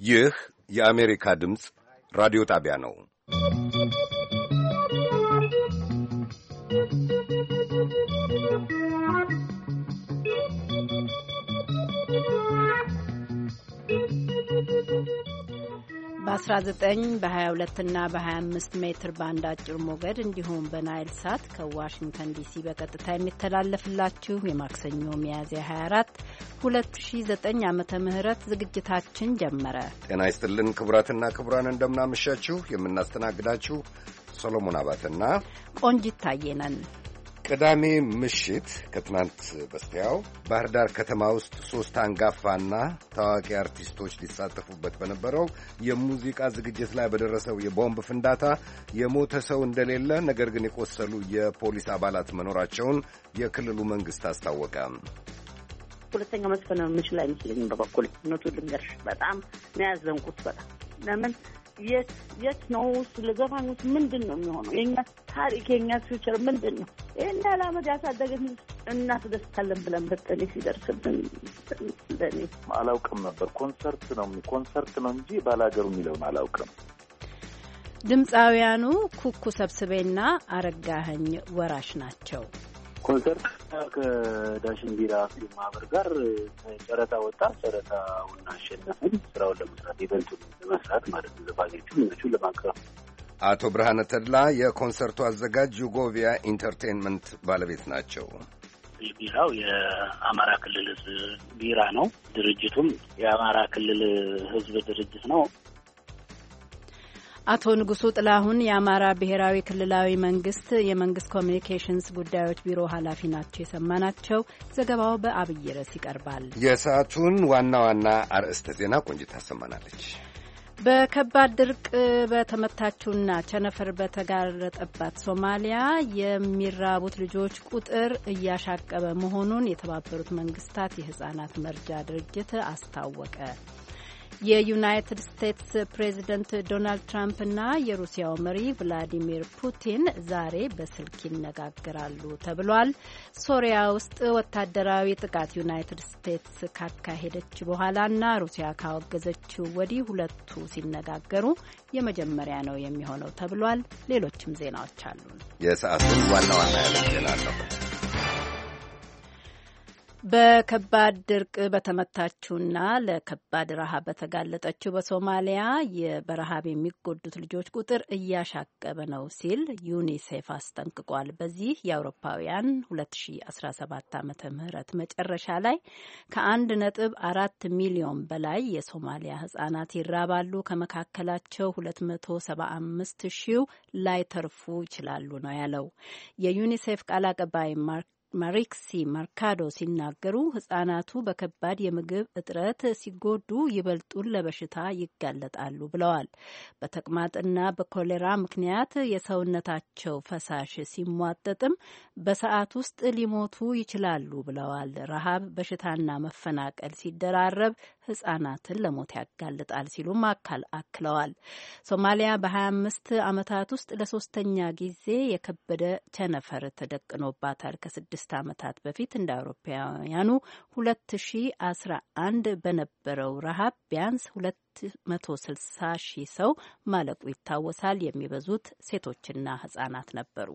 ይህ የአሜሪካ ድምፅ ራዲዮ ጣቢያ ነው። በ19 በ22 እና በ25 ሜትር ባንድ አጭር ሞገድ እንዲሁም በናይል ሳት ከዋሽንግተን ዲሲ በቀጥታ የሚተላለፍላችሁ የማክሰኞ ሚያዝያ 24 2009 ዓመተ ምህረት ዝግጅታችን ጀመረ። ጤና ይስጥልን ክቡራትና ክቡራን፣ እንደምናመሻችሁ። የምናስተናግዳችሁ ሰሎሞን አባተና ቆንጂት ታየ ነን። ቅዳሜ ምሽት ከትናንት በስቲያው ባህር ዳር ከተማ ውስጥ 3 አንጋፋና ታዋቂ አርቲስቶች ሊሳተፉበት በነበረው የሙዚቃ ዝግጅት ላይ በደረሰው የቦምብ ፍንዳታ የሞተ ሰው እንደሌለ፣ ነገር ግን የቆሰሉ የፖሊስ አባላት መኖራቸውን የክልሉ መንግስት አስታወቀ። ሁለተኛ መስፈን የምችል አይመስለኝም። በበኩል እውነቱን ልንገርሽ፣ በጣም ነው ያዘንኩት። በጣም ለምን የት ነው ስለዘፋኞች ምንድን ነው የሚሆነው? የኛ ታሪክ የኛ ፊውቸር ምንድን ነው? ይሄን ዓላማት ያሳደገን እናስደስታለን ብለን በቀሌ ሲደርስብን ለኔ አላውቅም ነበር። ኮንሰርት ነው እንጂ ባላገሩ የሚለውን አላውቅም። ድምፃውያኑ ኩኩ ሰብስቤና አረጋኸኝ ወራሽ ናቸው። ኮንሰርት ከዳሽን ቢራ ፊልም ማህበር ጋር ጨረታ ወጣ። ጨረታውን አሸነፍን። ስራውን ለመስራት ኢቨንቱን ለመስራት ማለት ነው። ዘፋኞቹን ለማቅረብ አቶ ብርሃነ ተድላ የኮንሰርቱ አዘጋጅ ዩጎቪያ ኢንተርቴንመንት ባለቤት ናቸው። ቢራው የአማራ ክልል ቢራ ነው። ድርጅቱም የአማራ ክልል ህዝብ ድርጅት ነው። አቶ ንጉሱ ጥላሁን የአማራ ብሔራዊ ክልላዊ መንግስት የመንግስት ኮሚኒኬሽንስ ጉዳዮች ቢሮ ኃላፊ ናቸው የሰማናቸው። ዘገባው በአብይ ርዕስ ይቀርባል። የሰዓቱን ዋና ዋና አርዕስተ ዜና ቆንጅት ታሰማናለች። በከባድ ድርቅ በተመታችውና ቸነፈር በተጋረጠባት ሶማሊያ የሚራቡት ልጆች ቁጥር እያሻቀበ መሆኑን የተባበሩት መንግስታት የህጻናት መርጃ ድርጅት አስታወቀ። የዩናይትድ ስቴትስ ፕሬዚደንት ዶናልድ ትራምፕና የሩሲያው መሪ ቭላዲሚር ፑቲን ዛሬ በስልክ ይነጋገራሉ ተብሏል። ሶሪያ ውስጥ ወታደራዊ ጥቃት ዩናይትድ ስቴትስ ካካሄደች በኋላና ሩሲያ ካወገዘችው ወዲህ ሁለቱ ሲነጋገሩ የመጀመሪያ ነው የሚሆነው ተብሏል። ሌሎችም ዜናዎች አሉ። የሰዓቱን ዋና ዋና ያለ ዜና ነው። በከባድ ድርቅ በተመታችውና ለከባድ ረሃብ በተጋለጠችው በሶማሊያ በረሃብ የሚጎዱት ልጆች ቁጥር እያሻቀበ ነው ሲል ዩኒሴፍ አስጠንቅቋል። በዚህ የአውሮፓውያን 2017 ዓመተ ምህረት መጨረሻ ላይ ከ1.4 ሚሊዮን በላይ የሶማሊያ ህጻናት ይራባሉ። ከመካከላቸው 275 ሺው ላይተርፉ ይችላሉ ነው ያለው። የዩኒሴፍ ቃል አቀባይ ማሪክሲ መርካዶ ሲናገሩ ህጻናቱ በከባድ የምግብ እጥረት ሲጎዱ ይበልጡን ለበሽታ ይጋለጣሉ ብለዋል። በተቅማጥና በኮሌራ ምክንያት የሰውነታቸው ፈሳሽ ሲሟጠጥም በሰዓት ውስጥ ሊሞቱ ይችላሉ ብለዋል። ረሃብ፣ በሽታና መፈናቀል ሲደራረብ ህጻናትን ለሞት ያጋልጣል ሲሉም አክለዋል። ሶማሊያ በ25 ዓመታት ውስጥ ለሶስተኛ ጊዜ የከበደ ቸነፈር ተደቅኖባታል። ከ6 ዓመታት በፊት እንደ አውሮፓውያኑ 2011 በነበረው ረሃብ ቢያንስ 260 ሺህ ሰው ማለቁ ይታወሳል። የሚበዙት ሴቶችና ህጻናት ነበሩ።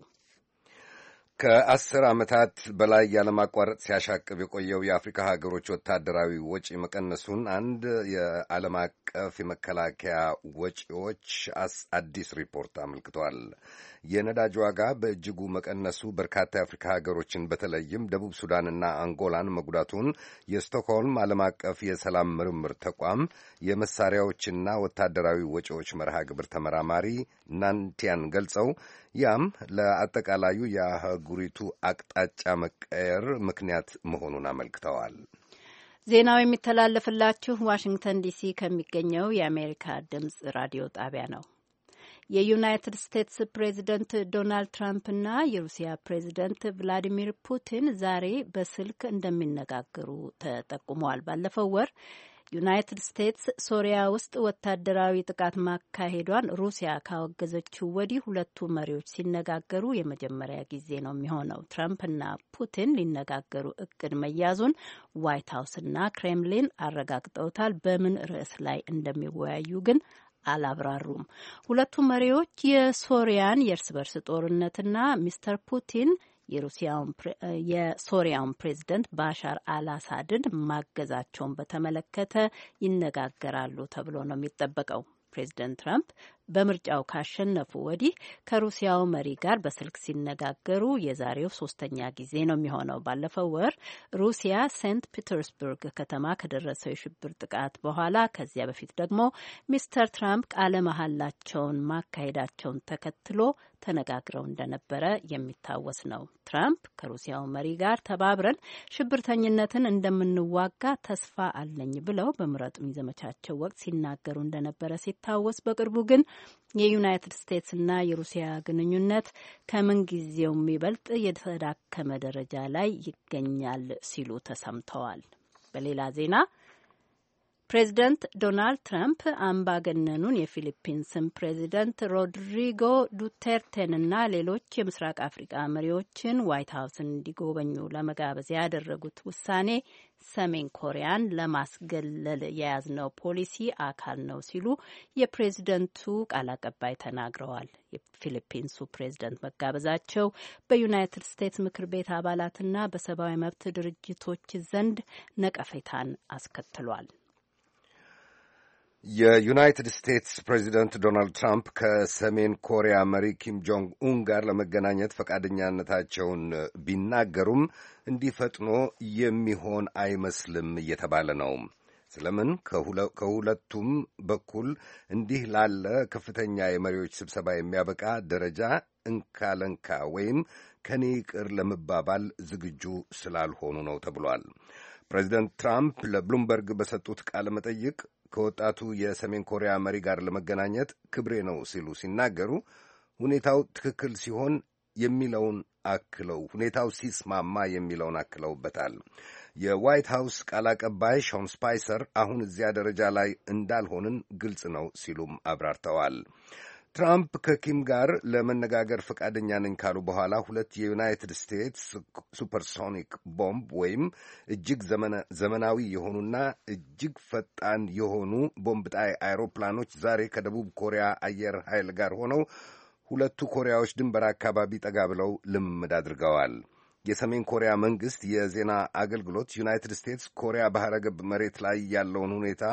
ከ10 ዓመታት በላይ ያለማቋረጥ ሲያሻቅብ የቆየው የአፍሪካ ሀገሮች ወታደራዊ ወጪ መቀነሱን አንድ የዓለም አቀፍ የመከላከያ ወጪዎች አዲስ ሪፖርት አመልክቷል። የነዳጅ ዋጋ በእጅጉ መቀነሱ በርካታ የአፍሪካ ሀገሮችን በተለይም ደቡብ ሱዳንና አንጎላን መጉዳቱን የስቶክሆልም ዓለም አቀፍ የሰላም ምርምር ተቋም የመሳሪያዎችና ወታደራዊ ወጪዎች መርሃ ግብር ተመራማሪ ናንቲያን ገልጸው ያም ለአጠቃላዩ የአህጉሪቱ አቅጣጫ መቀየር ምክንያት መሆኑን አመልክተዋል። ዜናው የሚተላለፍላችሁ ዋሽንግተን ዲሲ ከሚገኘው የአሜሪካ ድምጽ ራዲዮ ጣቢያ ነው። የዩናይትድ ስቴትስ ፕሬዚደንት ዶናልድ ትራምፕና የሩሲያ ፕሬዚደንት ቭላዲሚር ፑቲን ዛሬ በስልክ እንደሚነጋገሩ ተጠቁመዋል። ባለፈው ወር ዩናይትድ ስቴትስ ሶሪያ ውስጥ ወታደራዊ ጥቃት ማካሄዷን ሩሲያ ካወገዘችው ወዲህ ሁለቱ መሪዎች ሲነጋገሩ የመጀመሪያ ጊዜ ነው የሚሆነው። ትራምፕና ፑቲን ሊነጋገሩ እቅድ መያዙን ዋይት ሀውስና ክሬምሊን አረጋግጠውታል። በምን ርዕስ ላይ እንደሚወያዩ ግን አላብራሩም። ሁለቱ መሪዎች የሶሪያን የእርስ በርስ ጦርነትና ሚስተር ፑቲን የሶሪያውን ፕሬዝደንት ባሻር አልአሳድን ማገዛቸውን በተመለከተ ይነጋገራሉ ተብሎ ነው የሚጠበቀው። ፕሬዝደንት ትራምፕ በምርጫው ካሸነፉ ወዲህ ከሩሲያው መሪ ጋር በስልክ ሲነጋገሩ የዛሬው ሶስተኛ ጊዜ ነው የሚሆነው። ባለፈው ወር ሩሲያ ሴንት ፒተርስበርግ ከተማ ከደረሰው የሽብር ጥቃት በኋላ ከዚያ በፊት ደግሞ ሚስተር ትራምፕ ቃለ መሐላቸውን ማካሄዳቸውን ተከትሎ ተነጋግረው እንደነበረ የሚታወስ ነው። ትራምፕ ከሩሲያው መሪ ጋር ተባብረን ሽብርተኝነትን እንደምንዋጋ ተስፋ አለኝ ብለው በምረጡኝ ዘመቻቸው ወቅት ሲናገሩ እንደነበረ ሲታወስ፣ በቅርቡ ግን የዩናይትድ ስቴትስና የሩሲያ ግንኙነት ከምን ጊዜው የሚበልጥ የተዳከመ ደረጃ ላይ ይገኛል ሲሉ ተሰምተዋል። በሌላ ዜና ፕሬዚደንት ዶናልድ ትራምፕ አምባገነኑን የፊሊፒንስን ፕሬዚደንት ሮድሪጎ ዱቴርቴንና ሌሎች የምስራቅ አፍሪካ መሪዎችን ዋይት ሀውስን እንዲጎበኙ ለመጋበዝ ያደረጉት ውሳኔ ሰሜን ኮሪያን ለማስገለል የያዝነው ፖሊሲ አካል ነው ሲሉ የፕሬዚደንቱ ቃል አቀባይ ተናግረዋል። የፊሊፒንሱ ፕሬዚደንት መጋበዛቸው በዩናይትድ ስቴትስ ምክር ቤት አባላትና በሰብአዊ መብት ድርጅቶች ዘንድ ነቀፌታን አስከትሏል። የዩናይትድ ስቴትስ ፕሬዚደንት ዶናልድ ትራምፕ ከሰሜን ኮሪያ መሪ ኪም ጆንግ ኡን ጋር ለመገናኘት ፈቃደኛነታቸውን ቢናገሩም እንዲፈጥኖ የሚሆን አይመስልም እየተባለ ነው። ስለምን ከሁለቱም በኩል እንዲህ ላለ ከፍተኛ የመሪዎች ስብሰባ የሚያበቃ ደረጃ እንካለንካ ወይም ከኔ ይቅር ለመባባል ዝግጁ ስላልሆኑ ነው ተብሏል። ፕሬዚደንት ትራምፕ ለብሉምበርግ በሰጡት ቃለ መጠይቅ ከወጣቱ የሰሜን ኮሪያ መሪ ጋር ለመገናኘት ክብሬ ነው ሲሉ ሲናገሩ ሁኔታው ትክክል ሲሆን የሚለውን አክለው ሁኔታው ሲስማማ የሚለውን አክለውበታል። የዋይት ሃውስ ቃል አቀባይ ሾን ስፓይሰር አሁን እዚያ ደረጃ ላይ እንዳልሆንን ግልጽ ነው ሲሉም አብራርተዋል። ትራምፕ ከኪም ጋር ለመነጋገር ፈቃደኛ ነኝ ካሉ በኋላ ሁለት የዩናይትድ ስቴትስ ሱፐርሶኒክ ቦምብ ወይም እጅግ ዘመናዊ የሆኑና እጅግ ፈጣን የሆኑ ቦምብ ጣይ አይሮፕላኖች ዛሬ ከደቡብ ኮሪያ አየር ኃይል ጋር ሆነው ሁለቱ ኮሪያዎች ድንበር አካባቢ ጠጋ ብለው ልምምድ አድርገዋል። የሰሜን ኮሪያ መንግሥት የዜና አገልግሎት ዩናይትድ ስቴትስ ኮሪያ ባህረ ገብ መሬት ላይ ያለውን ሁኔታ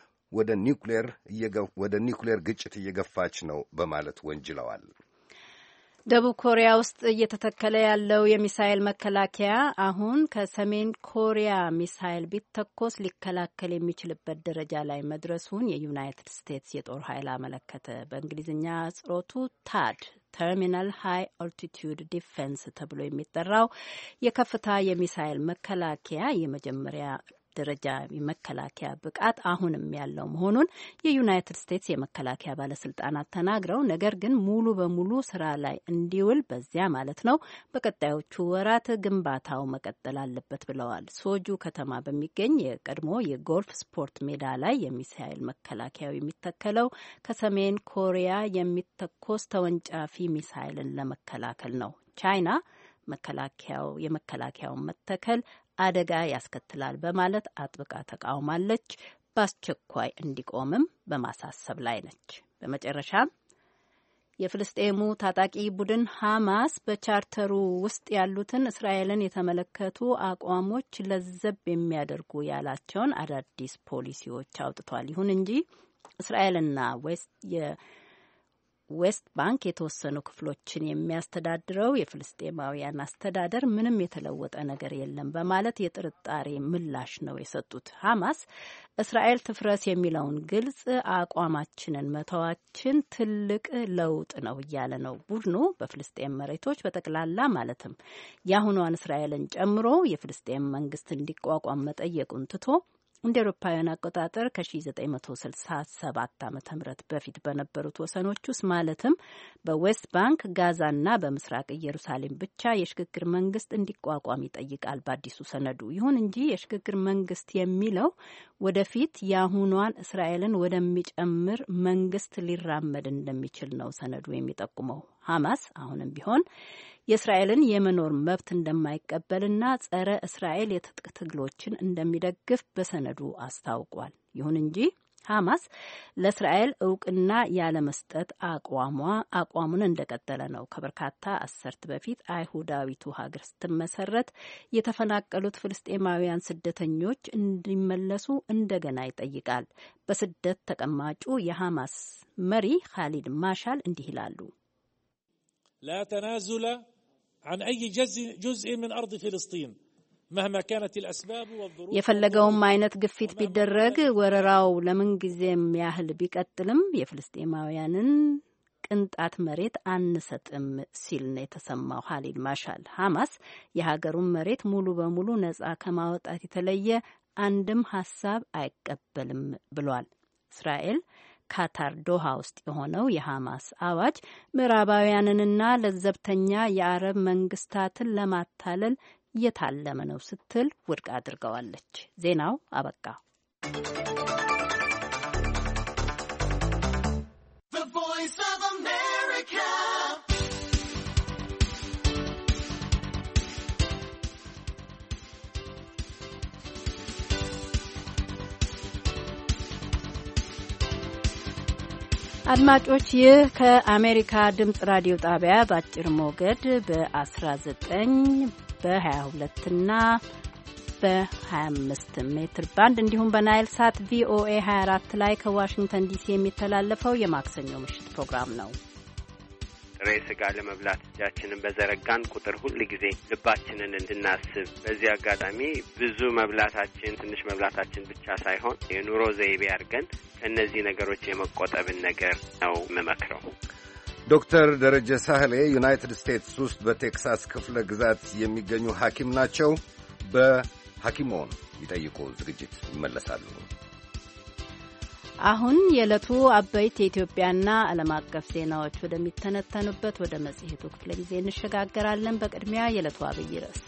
ወደ ኒውክሌር ግጭት እየገፋች ነው በማለት ወንጅለዋል። ደቡብ ኮሪያ ውስጥ እየተተከለ ያለው የሚሳኤል መከላከያ አሁን ከሰሜን ኮሪያ ሚሳኤል ቢተኮስ ሊከላከል የሚችልበት ደረጃ ላይ መድረሱን የዩናይትድ ስቴትስ የጦር ኃይል አመለከተ። በእንግሊዝኛ ጽሮቱ ታድ ተርሚናል ሃይ ኦልቲቱድ ዲፌንስ ተብሎ የሚጠራው የከፍታ የሚሳኤል መከላከያ የመጀመሪያ ደረጃ የመከላከያ ብቃት አሁንም ያለው መሆኑን የዩናይትድ ስቴትስ የመከላከያ ባለስልጣናት ተናግረው፣ ነገር ግን ሙሉ በሙሉ ስራ ላይ እንዲውል በዚያ ማለት ነው በቀጣዮቹ ወራት ግንባታው መቀጠል አለበት ብለዋል። ሶጁ ከተማ በሚገኝ የቀድሞ የጎልፍ ስፖርት ሜዳ ላይ የሚሳኤል መከላከያው የሚተከለው ከሰሜን ኮሪያ የሚተኮስ ተወንጫፊ ሚሳኤልን ለመከላከል ነው። ቻይና የመከላከያውን መተከል አደጋ ያስከትላል በማለት አጥብቃ ተቃውማለች። በአስቸኳይ እንዲቆምም በማሳሰብ ላይ ነች። በመጨረሻም የፍልስጤሙ ታጣቂ ቡድን ሐማስ በቻርተሩ ውስጥ ያሉትን እስራኤልን የተመለከቱ አቋሞች ለዘብ የሚያደርጉ ያላቸውን አዳዲስ ፖሊሲዎች አውጥቷል። ይሁን እንጂ እስራኤልና ዌስት ባንክ የተወሰኑ ክፍሎችን የሚያስተዳድረው የፍልስጤማውያን አስተዳደር ምንም የተለወጠ ነገር የለም በማለት የጥርጣሬ ምላሽ ነው የሰጡት። ሐማስ እስራኤል ትፍረስ የሚለውን ግልጽ አቋማችንን መተዋችን ትልቅ ለውጥ ነው እያለ ነው። ቡድኑ በፍልስጤም መሬቶች በጠቅላላ ማለትም የአሁኗን እስራኤልን ጨምሮ የፍልስጤም መንግስት እንዲቋቋም መጠየቁን ትቶ እንደ አውሮፓውያን አቆጣጠር ከ1967 ዓ.ም በፊት በነበሩት ወሰኖች ውስጥ ማለትም በዌስት ባንክ፣ ጋዛና በምስራቅ ኢየሩሳሌም ብቻ የሽግግር መንግስት እንዲቋቋም ይጠይቃል በአዲሱ ሰነዱ። ይሁን እንጂ የሽግግር መንግስት የሚለው ወደፊት የአሁኗን እስራኤልን ወደሚጨምር መንግስት ሊራመድ እንደሚችል ነው ሰነዱ የሚጠቁመው። ሐማስ አሁንም ቢሆን የእስራኤልን የመኖር መብት እንደማይቀበልና ጸረ እስራኤል የትጥቅ ትግሎችን እንደሚደግፍ በሰነዱ አስታውቋል። ይሁን እንጂ ሐማስ ለእስራኤል እውቅና ያለመስጠት አቋሙን እንደቀጠለ ነው። ከበርካታ አስርት በፊት አይሁዳዊቱ ሀገር ስትመሰረት የተፈናቀሉት ፍልስጤማውያን ስደተኞች እንዲመለሱ እንደገና ይጠይቃል። በስደት ተቀማጩ የሐማስ መሪ ካሊድ ማሻል እንዲህ ይላሉ። لا تنازل عن أي جزء من أرض فلسطين مهما كانت الأسباب والظروف የፈለገውም አይነት ግፊት ቢደረግ ወረራው ለምን ጊዜም ያህል ቢቀጥልም የፍልስጤማውያንን ቅንጣት መሬት አንሰጥም ሲል ነው የተሰማው ካሊድ ማሻል። ሐማስ የሀገሩን መሬት ሙሉ በሙሉ ነጻ ከማውጣት የተለየ አንድም ሀሳብ አይቀበልም ብሏል። እስራኤል ካታር ዶሃ ውስጥ የሆነው የሐማስ አዋጅ ምዕራባውያንንና ለዘብተኛ የአረብ መንግስታትን ለማታለል የታለመ ነው ስትል ውድቅ አድርገዋለች። ዜናው አበቃ። አድማጮች ይህ ከአሜሪካ ድምጽ ራዲዮ ጣቢያ በአጭር ሞገድ በ19 በ22 እና በ25 ሜትር ባንድ እንዲሁም በናይል ሳት ቪኦኤ 24 ላይ ከዋሽንግተን ዲሲ የሚተላለፈው የማክሰኞ ምሽት ፕሮግራም ነው። ጥሬ ስጋ ለመብላት እጃችንን በዘረጋን ቁጥር ሁል ጊዜ ልባችንን እንድናስብ፣ በዚህ አጋጣሚ ብዙ መብላታችን ትንሽ መብላታችን ብቻ ሳይሆን የኑሮ ዘይቤ አድርገን ከእነዚህ ነገሮች የመቆጠብን ነገር ነው የምመክረው። ዶክተር ደረጀ ሳህሌ ዩናይትድ ስቴትስ ውስጥ በቴክሳስ ክፍለ ግዛት የሚገኙ ሐኪም ናቸው። በሐኪሞን ይጠይቁ ዝግጅት ይመለሳሉ። አሁን የዕለቱ አበይት የኢትዮጵያና ዓለም አቀፍ ዜናዎች ወደሚተነተኑበት ወደ መጽሔቱ ክፍለ ጊዜ እንሸጋገራለን። በቅድሚያ የዕለቱ አብይ ርዕስ።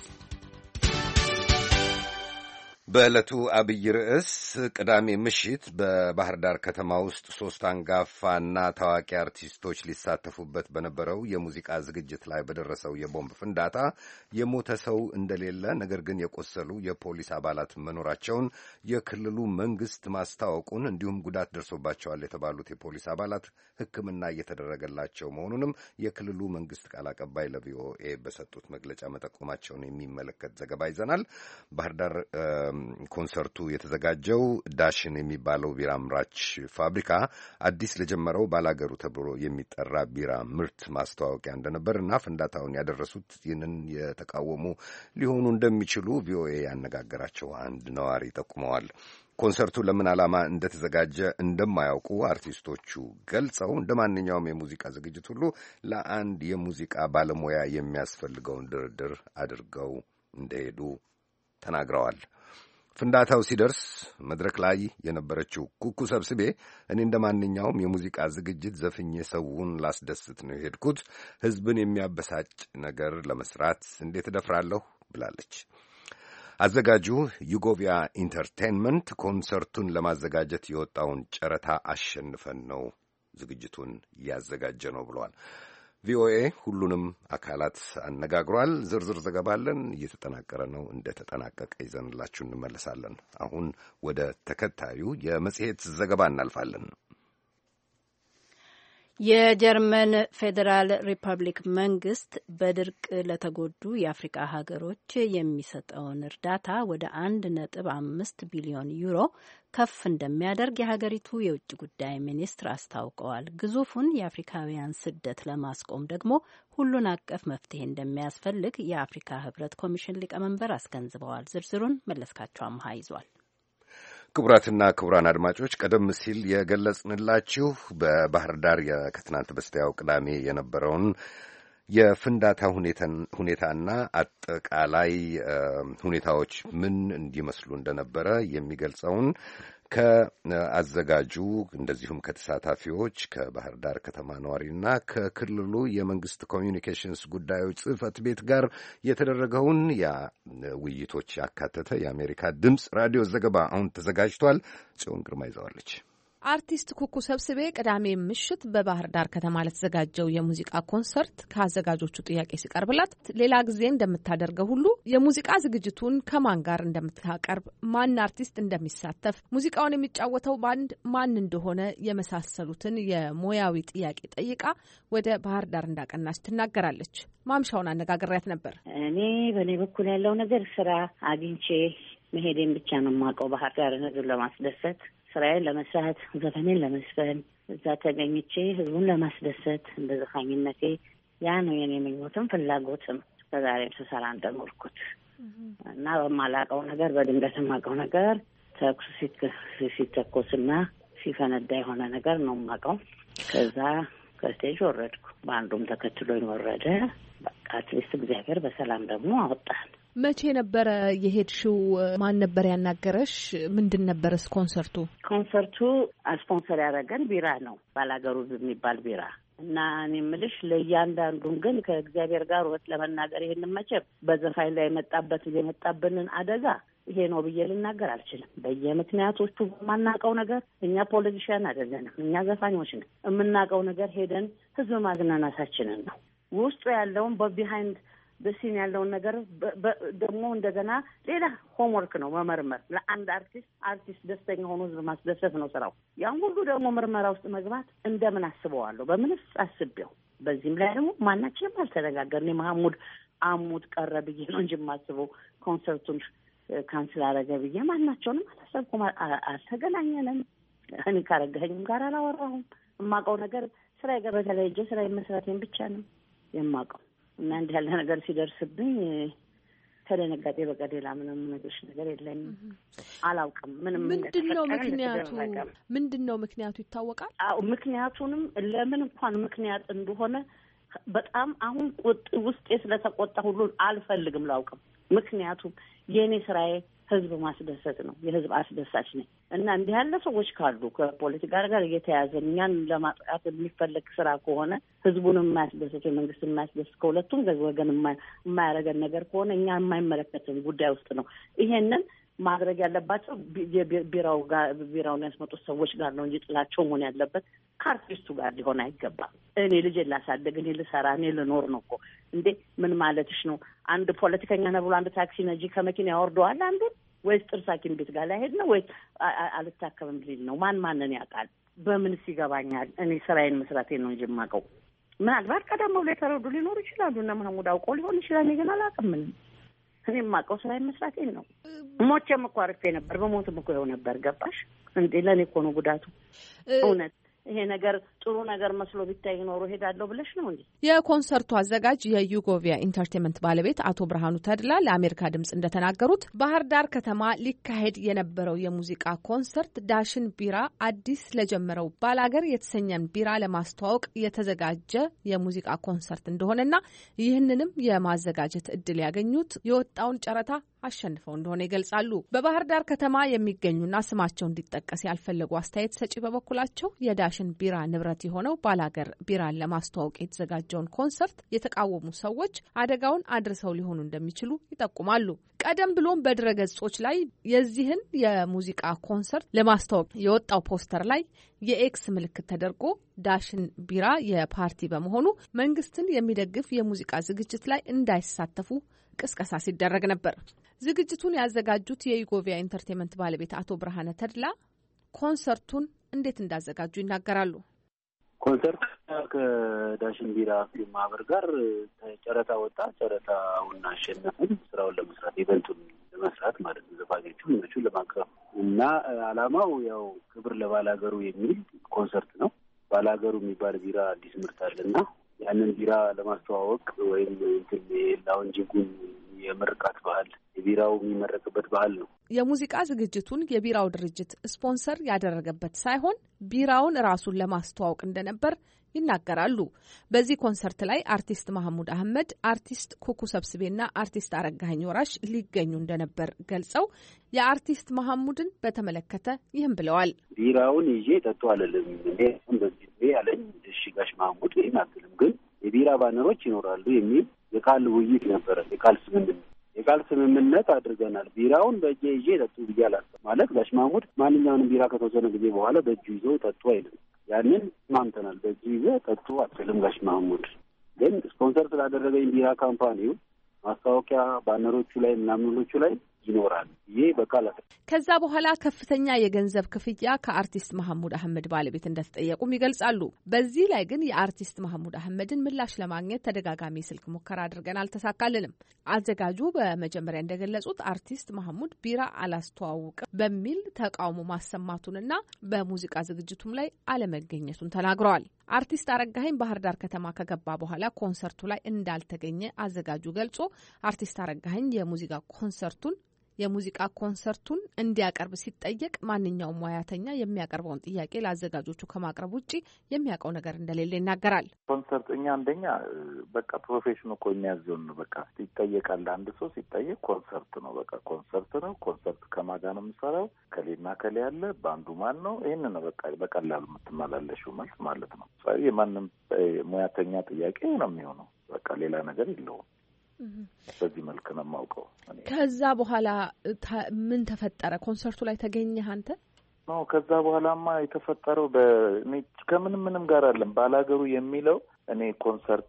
በዕለቱ አብይ ርዕስ ቅዳሜ ምሽት በባህር ዳር ከተማ ውስጥ ሦስት አንጋፋና ታዋቂ አርቲስቶች ሊሳተፉበት በነበረው የሙዚቃ ዝግጅት ላይ በደረሰው የቦምብ ፍንዳታ የሞተ ሰው እንደሌለ፣ ነገር ግን የቆሰሉ የፖሊስ አባላት መኖራቸውን የክልሉ መንግሥት ማስታወቁን እንዲሁም ጉዳት ደርሶባቸዋል የተባሉት የፖሊስ አባላት ሕክምና እየተደረገላቸው መሆኑንም የክልሉ መንግሥት ቃል አቀባይ ለቪኦኤ በሰጡት መግለጫ መጠቆማቸውን የሚመለከት ዘገባ ይዘናል። ባህር ዳር ኮንሰርቱ የተዘጋጀው ዳሽን የሚባለው ቢራ አምራች ፋብሪካ አዲስ ለጀመረው ባላገሩ ተብሎ የሚጠራ ቢራ ምርት ማስተዋወቂያ እንደነበር እና ፍንዳታውን ያደረሱት ይህንን የተቃወሙ ሊሆኑ እንደሚችሉ ቪኦኤ ያነጋገራቸው አንድ ነዋሪ ጠቁመዋል። ኮንሰርቱ ለምን ዓላማ እንደተዘጋጀ እንደማያውቁ አርቲስቶቹ ገልጸው እንደ ማንኛውም የሙዚቃ ዝግጅት ሁሉ ለአንድ የሙዚቃ ባለሙያ የሚያስፈልገውን ድርድር አድርገው እንደሄዱ ተናግረዋል። ፍንዳታው ሲደርስ መድረክ ላይ የነበረችው ኩኩ ሰብስቤ እኔ እንደ ማንኛውም የሙዚቃ ዝግጅት ዘፍኜ ሰውን ላስደስት ነው የሄድኩት፣ ሕዝብን የሚያበሳጭ ነገር ለመስራት እንዴት እደፍራለሁ ብላለች። አዘጋጁ ዩጎቪያ ኢንተርቴንመንት ኮንሰርቱን ለማዘጋጀት የወጣውን ጨረታ አሸንፈን ነው ዝግጅቱን ያዘጋጀ ነው ብሏል። ቪኦኤ ሁሉንም አካላት አነጋግሯል። ዝርዝር ዘገባ አለን፣ እየተጠናቀረ ነው። እንደተጠናቀቀ ይዘንላችሁ እንመለሳለን። አሁን ወደ ተከታዩ የመጽሔት ዘገባ እናልፋለን። የጀርመን ፌዴራል ሪፐብሊክ መንግስት በድርቅ ለተጎዱ የአፍሪካ ሀገሮች የሚሰጠውን እርዳታ ወደ 1.5 ቢሊዮን ዩሮ ከፍ እንደሚያደርግ የሀገሪቱ የውጭ ጉዳይ ሚኒስትር አስታውቀዋል። ግዙፉን የአፍሪካውያን ስደት ለማስቆም ደግሞ ሁሉን አቀፍ መፍትሄ እንደሚያስፈልግ የአፍሪካ ህብረት ኮሚሽን ሊቀመንበር አስገንዝበዋል። ዝርዝሩን መለስካቸው አምሃ ይዟል። ክቡራትና ክቡራን አድማጮች ቀደም ሲል የገለጽንላችሁ በባህር ዳር ከትናንት በስቲያው ቅዳሜ የነበረውን የፍንዳታ ሁኔታና አጠቃላይ ሁኔታዎች ምን እንዲመስሉ እንደነበረ የሚገልጸውን ከአዘጋጁ እንደዚሁም ከተሳታፊዎች ከባህር ዳር ከተማ ነዋሪና ከክልሉ የመንግስት ኮሚዩኒኬሽንስ ጉዳዮች ጽሕፈት ቤት ጋር የተደረገውን ውይይቶች ያካተተ የአሜሪካ ድምፅ ራዲዮ ዘገባ አሁን ተዘጋጅቷል። ጽዮን ግርማ ይዘዋለች። አርቲስት ኩኩ ሰብስቤ ቅዳሜ ምሽት በባህር ዳር ከተማ ለተዘጋጀው የሙዚቃ ኮንሰርት ከአዘጋጆቹ ጥያቄ ሲቀርብላት ሌላ ጊዜ እንደምታደርገው ሁሉ የሙዚቃ ዝግጅቱን ከማን ጋር እንደምታቀርብ፣ ማን አርቲስት እንደሚሳተፍ፣ ሙዚቃውን የሚጫወተው ባንድ ማን እንደሆነ የመሳሰሉትን የሙያዊ ጥያቄ ጠይቃ ወደ ባህር ዳር እንዳቀናች ትናገራለች። ማምሻውን አነጋግሬያት ነበር። እኔ በእኔ በኩል ያለው ነገር ስራ አግኝቼ መሄዴን ብቻ ነው የማውቀው። ባህር ዳር ህዝብ ለማስደሰት ስራዬን ለመስራት ዘፈኔን ለመስፈን እዛ ተገኝቼ ህዝቡን ለማስደሰት እንደ ዘፋኝነቴ ያ ነው የኔ ምኞትም ፍላጎትም በዛሬም ስሰራ እንደኖርኩት እና በማላውቀው ነገር በድንገት የማውቀው ነገር ተኩስ ሲተኮስና ሲፈነዳ የሆነ ነገር ነው የማውቀው። ከዛ ከስቴጅ ወረድኩ። በአንዱም ተከትሎኝ ወረደ። በቃ አትሊስት እግዚአብሔር በሰላም ደግሞ አወጣል። መቼ ነበረ የሄድሽው? ማን ነበር ያናገረሽ? ምንድን ነበረስ ኮንሰርቱ? ኮንሰርቱ ስፖንሰር ያደረገን ቢራ ነው፣ ባላገሩ የሚባል ቢራ እና እኔ የምልሽ ለእያንዳንዱም ግን ከእግዚአብሔር ጋር ወት ለመናገር ይሄን መቼም በዘፋኝ ላይ የመጣብንን አደጋ ይሄ ነው ብዬ ልናገር አልችልም። በየምክንያቶቹ የማናውቀው ነገር እኛ ፖለቲሽያን አይደለንም፣ እኛ ዘፋኞች ነን። የምናውቀው ነገር ሄደን ህዝብ ማዝናናታችንን ነው። ውስጡ ያለውን በቢሃይንድ በሲን ያለውን ነገር ደግሞ እንደገና ሌላ ሆምወርክ ነው መመርመር። ለአንድ አርቲስት ደስተኛ ሆኖ ህዝብ ማስደሰት ነው ስራው። ያን ሁሉ ደግሞ ምርመራ ውስጥ መግባት እንደምን አስበዋለሁ? በምንስ አስቤው? በዚህም ላይ ደግሞ ማናችንም አልተነጋገርን። መሐሙድ አሙድ ቀረ ብዬ ነው እንጂ የማስበው ኮንሰርቱን ካንስል አደረገ ብዬ ማናቸውንም አላሰብኩም። አልተገናኘንም። እኔ ካረጋኸኝም ጋር አላወራሁም። የማውቀው ነገር ስራ በተለይ ስራ መስራቴን ብቻ ነው የማውቀው እና እንዲህ ያለ ነገር ሲደርስብኝ ከደነጋጤ በቀር ሌላ ምንም ነገሮች ነገር የለኝም። አላውቅም። ምንድነው ምክንያቱ ይታወቃል? አዎ ምክንያቱንም ለምን እንኳን ምክንያት እንደሆነ በጣም አሁን ውስጤ ስለተቆጣ ሁሉ አልፈልግም ላውቅም። ምክንያቱም የእኔ ስራዬ ህዝብ ማስደሰት ነው። የህዝብ አስደሳች ነኝ እና እንዲህ ያለ ሰዎች ካሉ ከፖለቲካ ጋር እየተያዘ እኛን ለማጥቃት የሚፈለግ ስራ ከሆነ ህዝቡን የማያስደስት የመንግስት የማያስደስት ከሁለቱም ወገን የማያደርገን ነገር ከሆነ እኛ የማይመለከትን ጉዳይ ውስጥ ነው። ይሄንን ማድረግ ያለባቸው ቢራውን ያስመጡት ሰዎች ጋር ነው እንጂ ጥላቸው መሆን ያለበት ከአርቲስቱ ጋር ሊሆን አይገባም። እኔ ልጅ ላሳደግ፣ እኔ ልሰራ፣ እኔ ልኖር ነው እኮ እንዴ። ምን ማለትሽ ነው? አንድ ፖለቲከኛ ነው ብሎ አንድ ታክሲ ነጂ ከመኪና ያወርደዋል አንዱን? ወይስ ጥርስ ሐኪም ቤት ጋር ላይሄድ ነው? ወይስ አልታከምም ሊል ነው? ማንን ያውቃል? በምንስ ይገባኛል? እኔ ስራዬን መስራቴን ነው እንጂ የማውቀው። ምናልባት ቀደም ብሎ የተረዱ ሊኖሩ ይችላሉ እና መሐሙድ አውቀው ሊሆን ይችላል። እኔ ግን አላውቅም። እኔ የማውቀው ስራዬን መስራቴን ነው። ሞቼም እኮ አርፌ ነበር፣ በሞትም እኮ ይኸው ነበር። ገባሽ እንዴ? ለእኔ እኮ ነው ጉዳቱ። እውነት ይሄ ነገር ጥሩ ነገር መስሎ ቢታይ ኖሮ ሄዳለሁ ብለሽ ነው እንዴ? የኮንሰርቱ አዘጋጅ የዩጎቪያ ኢንተርቴንመንት ባለቤት አቶ ብርሃኑ ተድላ ለአሜሪካ ድምጽ እንደተናገሩት ባህር ዳር ከተማ ሊካሄድ የነበረው የሙዚቃ ኮንሰርት ዳሽን ቢራ አዲስ ለጀመረው ባላገር የተሰኘን ቢራ ለማስተዋወቅ የተዘጋጀ የሙዚቃ ኮንሰርት እንደሆነና ይህንንም የማዘጋጀት እድል ያገኙት የወጣውን ጨረታ አሸንፈው እንደሆነ ይገልጻሉ። በባህር ዳር ከተማ የሚገኙና ስማቸው እንዲጠቀስ ያልፈለጉ አስተያየት ሰጪ በበኩላቸው የዳሽን ቢራ ንብረት የሆነው ባላገር ቢራን ለማስተዋወቅ የተዘጋጀውን ኮንሰርት የተቃወሙ ሰዎች አደጋውን አድርሰው ሊሆኑ እንደሚችሉ ይጠቁማሉ። ቀደም ብሎም በድረገጾች ላይ የዚህን የሙዚቃ ኮንሰርት ለማስተዋወቅ የወጣው ፖስተር ላይ የኤክስ ምልክት ተደርጎ ዳሽን ቢራ የፓርቲ በመሆኑ መንግስትን የሚደግፍ የሙዚቃ ዝግጅት ላይ እንዳይሳተፉ ቅስቀሳ ሲደረግ ነበር። ዝግጅቱን ያዘጋጁት የዩጎቪያ ኢንተርቴንመንት ባለቤት አቶ ብርሃነ ተድላ ኮንሰርቱን እንዴት እንዳዘጋጁ ይናገራሉ። ኮንሰርት ከዳሽን ቢራ ፊልም ማህበር ጋር ጨረታ ወጣ። ጨረታውን አሸነፍን። ስራውን ለመስራት ኢቨንቱን ለመስራት ማለት ነው። ዘፋኞቹን እነሱን ለማቅረብ እና አላማው ያው ክብር ለባላገሩ የሚል ኮንሰርት ነው። ባላገሩ የሚባል ቢራ አዲስ ምርት አለና ያንን ቢራ ለማስተዋወቅ ወይም እንትን ላውንጂንጉን የምርቃት በዓል የቢራው የሚመረቅበት በዓል ነው። የሙዚቃ ዝግጅቱን የቢራው ድርጅት ስፖንሰር ያደረገበት ሳይሆን ቢራውን ራሱን ለማስተዋወቅ እንደነበር ይናገራሉ። በዚህ ኮንሰርት ላይ አርቲስት መሐሙድ አህመድ፣ አርቲስት ኩኩ ሰብስቤና አርቲስት አረጋኸኝ ወራሽ ሊገኙ እንደነበር ገልጸው የአርቲስት መሐሙድን በተመለከተ ይህም ብለዋል። ቢራውን ይዤ ጠጡ አለልም እኔ በዚህ ያለኝ እሺ ጋሽ መሐሙድ ይህን አትልም፣ ግን የቢራ ባነሮች ይኖራሉ የሚል የቃል ውይይት ነበረ። የቃል ስምምነት አድርገናል። ቢራውን በእጄ ይዤ ጠጡ ብያለሁ ማለት ጋሽ መሐሙድ ማንኛውንም ቢራ ከተወሰነ ጊዜ በኋላ በእጁ ይዘው ጠጡ አይልም። ያንን ማምተናል። በዚህ ይዘህ ጠጡ አትልም ጋሽ መሐሙድ። ግን ስፖንሰር ስላደረገኝ ቢራ ካምፓኒው ማስታወቂያ ባነሮቹ ላይ ምናምኖቹ ላይ ይኖራል። ይሄ በቃል ከዛ በኋላ ከፍተኛ የገንዘብ ክፍያ ከአርቲስት መሐሙድ አህመድ ባለቤት እንደተጠየቁም ይገልጻሉ። በዚህ ላይ ግን የአርቲስት መሐሙድ አህመድን ምላሽ ለማግኘት ተደጋጋሚ ስልክ ሙከራ አድርገን አልተሳካልንም። አዘጋጁ በመጀመሪያ እንደገለጹት አርቲስት መሐሙድ ቢራ አላስተዋውቅም በሚል ተቃውሞ ማሰማቱንና በሙዚቃ ዝግጅቱም ላይ አለመገኘቱን ተናግረዋል። አርቲስት አረጋኸኝ ባህር ዳር ከተማ ከገባ በኋላ ኮንሰርቱ ላይ እንዳልተገኘ አዘጋጁ ገልጾ አርቲስት አረጋኸኝ የሙዚቃ ኮንሰርቱን እንዲያቀርብ ሲጠየቅ ማንኛውም ሙያተኛ የሚያቀርበውን ጥያቄ ለአዘጋጆቹ ከማቅረብ ውጪ የሚያውቀው ነገር እንደሌለ ይናገራል። ኮንሰርት እኛ አንደኛ በቃ ፕሮፌሽኑ እኮ የሚያዘውን ነው። በቃ ይጠየቃል። አንድ ሰው ሲጠየቅ ኮንሰርት ነው፣ በቃ ኮንሰርት ነው። ኮንሰርት ከማጋ ነው የምሰራው፣ ከሌና ከሌ ያለ በአንዱ ማን ነው። ይህን ነው በቃ በቀላሉ የምትመላለሽው መልስ ማለት ነው። የማንም ሙያተኛ ጥያቄ ነው የሚሆነው። በቃ ሌላ ነገር የለውም። በዚህ መልክ ነው የማውቀው። ከዛ በኋላ ምን ተፈጠረ? ኮንሰርቱ ላይ ተገኘህ አንተ? ነው ከዛ በኋላማ የተፈጠረው ከምንም ጋር አለም ባላገሩ የሚለው እኔ ኮንሰርት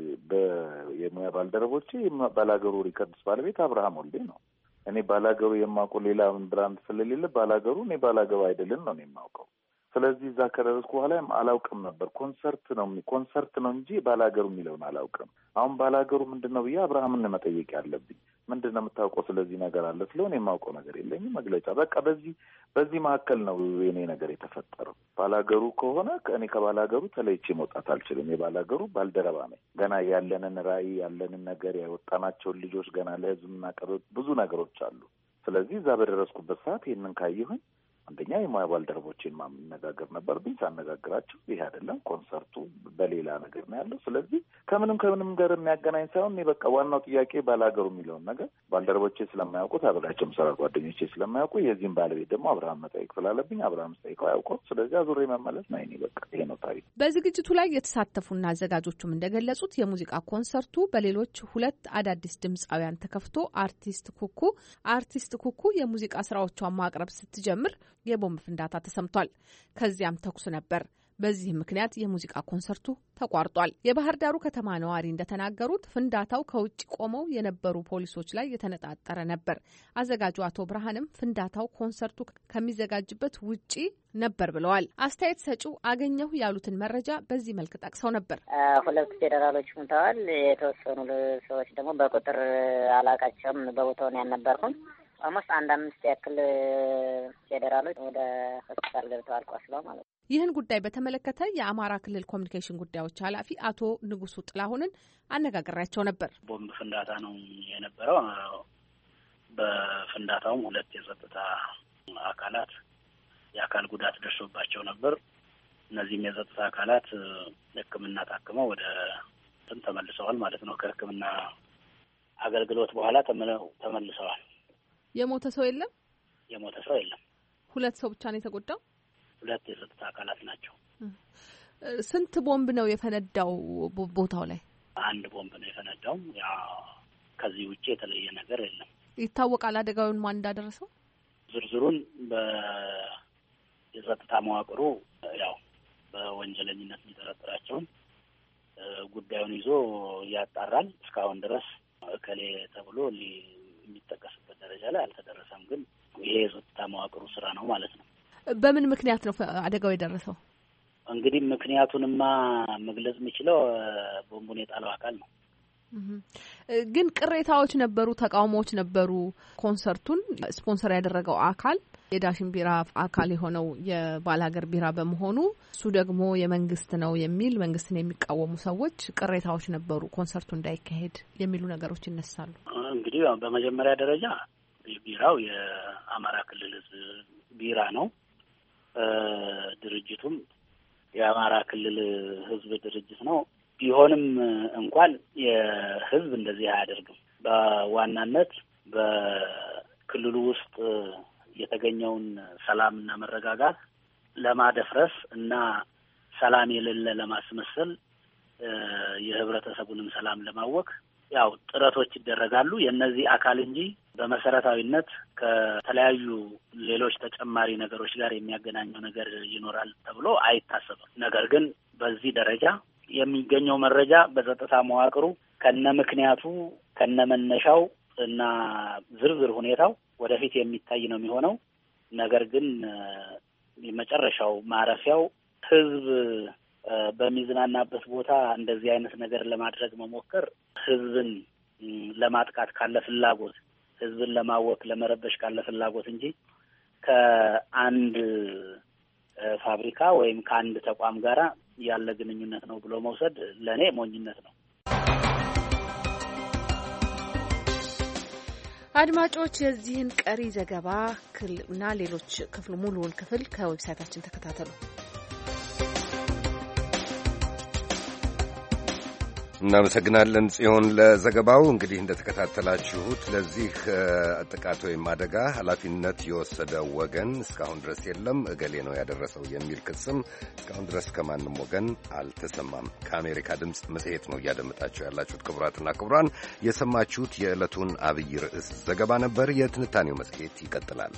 የሙያ ባልደረቦቼ ባላገሩ ሪከርድስ ባለቤት አብርሃም ወልዴ ነው። እኔ ባላገሩ የማውቀው ሌላ ብራንድ ስለሌለ ባላገሩ እኔ ባላገሩ አይደለም ነው የማውቀው። ስለዚህ እዛ ከደረስኩ በኋላ አላውቅም ነበር። ኮንሰርት ነው እንጂ ባላገሩ የሚለውን አላውቅም። አሁን ባላገሩ ምንድነው ብዬ አብርሃምን መጠየቅ ያለብኝ። ምንድነው የምታውቀው ስለዚህ ነገር አለ ስለሆነ የማውቀው ነገር የለኝም መግለጫ። በቃ በዚህ መካከል ነው የኔ ነገር የተፈጠረው። ባላገሩ ከሆነ እኔ ከባላገሩ ተለይቼ መውጣት አልችልም። የባላገሩ ባልደረባ ነኝ። ገና ያለንን ራዕይ ያለንን ነገር ያወጣናቸውን ልጆች ገና ለህዝብ የምናቀርብ ብዙ ነገሮች አሉ። ስለዚህ እዛ በደረስኩበት ሰዓት ይህንን ካየሁኝ አንደኛ የሙያ ባልደረቦቼን ማነጋገር ነበርብኝ። ሳነጋግራቸው ይሄ አይደለም ኮንሰርቱ በሌላ ነገር ነው ያለው። ስለዚህ ከምንም ጋር የሚያገናኝ ሳይሆን በቃ ዋናው ጥያቄ ባላገሩ የሚለውን ነገር ባልደረቦቼ ስለማያውቁት አብራቸው ምሰራ ጓደኞቼ ስለማያውቁ የዚህም ባለቤት ደግሞ አብርሃም መጠየቅ ስላለብኝ አብርሃም ጠይቀው ያውቀው። ስለዚህ አዙሬ መመለስ ነው። እኔ በቃ ይሄ ነው ታሪክ። በዝግጅቱ ላይ የተሳተፉና አዘጋጆቹም እንደገለጹት የሙዚቃ ኮንሰርቱ በሌሎች 2 አዳዲስ ድምጻውያን ተከፍቶ አርቲስት ኩኩ የሙዚቃ ስራዎቿን ማቅረብ ስትጀምር የቦምብ ፍንዳታ ተሰምቷል። ከዚያም ተኩስ ነበር። በዚህም ምክንያት የሙዚቃ ኮንሰርቱ ተቋርጧል። የባህር ዳሩ ከተማ ነዋሪ እንደተናገሩት ፍንዳታው ከውጭ ቆመው የነበሩ ፖሊሶች ላይ የተነጣጠረ ነበር። አዘጋጁ አቶ ብርሃንም ፍንዳታው ኮንሰርቱ ከሚዘጋጅበት ውጪ ነበር ብለዋል። አስተያየት ሰጪው አገኘሁ ያሉትን መረጃ በዚህ መልክ ጠቅሰው ነበር። 2 ፌዴራሎች ሙተዋል። የተወሰኑ ሰዎች ደግሞ በቁጥር አላቃቸውም። በቦታው ነው ያልነበርኩም። ኦልሞስት 5 ያክል ፌዴራሎች ወደ ሆስፒታል ገብተዋል ቆስለው ማለት ነው። ይህን ጉዳይ በተመለከተ የአማራ ክልል ኮሚኒኬሽን ጉዳዮች ኃላፊ አቶ ንጉሱ ጥላሁንን አነጋግሬያቸው ነበር። ቦምብ ፍንዳታ ነው የነበረው። በፍንዳታውም 2 የጸጥታ አካላት የአካል ጉዳት ደርሶባቸው ነበር። እነዚህም የጸጥታ አካላት ሕክምና ታክመው ወደ ተመልሰዋል ማለት ነው። ከሕክምና አገልግሎት በኋላ ተመልሰዋል። የሞተ ሰው የለም? የሞተ ሰው የለም። 2 ሰው ብቻ ነው የተጎዳው? 2 የጸጥታ አካላት ናቸው። ስንት ቦምብ ነው የፈነዳው ቦታው ላይ? 1 ቦምብ ነው የፈነዳው። ያ ከዚህ ውጪ የተለየ ነገር የለም። ይታወቃል አደጋውን ማን እንዳደረሰው? ዝርዝሩን የጸጥታ መዋቅሩ ያው በወንጀለኝነት የሚጠረጥራቸውን ጉዳዩን ይዞ ያጣራል። እስካሁን ድረስ እከሌ ተብሎ የሚጠቀስበት ደረጃ ላይ አልተደረሰም። ግን ይሄ የጸጥታ መዋቅሩ ስራ ነው ማለት ነው። በምን ምክንያት ነው አደጋው የደረሰው? እንግዲህ ምክንያቱንማ መግለጽ የሚችለው ቦምቡን የጣለው አካል ነው። ግን ቅሬታዎች ነበሩ፣ ተቃውሞዎች ነበሩ። ኮንሰርቱን ስፖንሰር ያደረገው አካል የዳሽን ቢራ አካል የሆነው የባላገር ቢራ በመሆኑ እሱ ደግሞ የመንግስት ነው የሚል መንግስትን የሚቃወሙ ሰዎች ቅሬታዎች ነበሩ። ኮንሰርቱ እንዳይካሄድ የሚሉ ነገሮች ይነሳሉ። እንግዲህ በመጀመሪያ ደረጃ ቢራው የአማራ ክልል ህዝብ ቢራ ነው። ድርጅቱም የአማራ ክልል ህዝብ ድርጅት ነው። ቢሆንም እንኳን የህዝብ እንደዚህ አያደርግም። በዋናነት በክልሉ ውስጥ የተገኘውን ሰላምና መረጋጋት ለማደፍረስ እና ሰላም የሌለ ለማስመሰል የህብረተሰቡንም ሰላም ለማወክ ያው ጥረቶች ይደረጋሉ። የእነዚህ አካል እንጂ በመሰረታዊነት ከተለያዩ ሌሎች ተጨማሪ ነገሮች ጋር የሚያገናኘው ነገር ይኖራል ተብሎ አይታሰብም። ነገር ግን በዚህ ደረጃ የሚገኘው መረጃ በጸጥታ መዋቅሩ ከነ ምክንያቱ ከነ መነሻው እና ዝርዝር ሁኔታው ወደፊት የሚታይ ነው የሚሆነው። ነገር ግን የመጨረሻው ማረፊያው ህዝብ በሚዝናናበት ቦታ እንደዚህ አይነት ነገር ለማድረግ መሞከር ህዝብን ለማጥቃት ካለ ፍላጎት፣ ህዝብን ለማወክ ለመረበሽ ካለ ፍላጎት እንጂ ከአንድ ፋብሪካ ወይም ከአንድ ተቋም ጋራ ያለ ግንኙነት ነው ብሎ መውሰድ ለእኔ ሞኝነት ነው። አድማጮች የዚህን ቀሪ ዘገባ እና ሌሎች ክፍሉ ሙሉውን ክፍል ከዌብሳይታችን ተከታተሉ። እናመሰግናለን ጽዮን ለዘገባው። እንግዲህ እንደተከታተላችሁት ለዚህ ጥቃት ወይም አደጋ ኃላፊነት የወሰደ ወገን እስካሁን ድረስ የለም። እገሌ ነው ያደረሰው የሚል ክስም እስካሁን ድረስ ከማንም ወገን አልተሰማም። ከአሜሪካ ድምፅ መጽሔት ነው እያደመጣችሁ ያላችሁት። ክቡራትና ክቡራን የሰማችሁት የዕለቱን አብይ ርዕስ ዘገባ ነበር። የትንታኔው መጽሔት ይቀጥላል።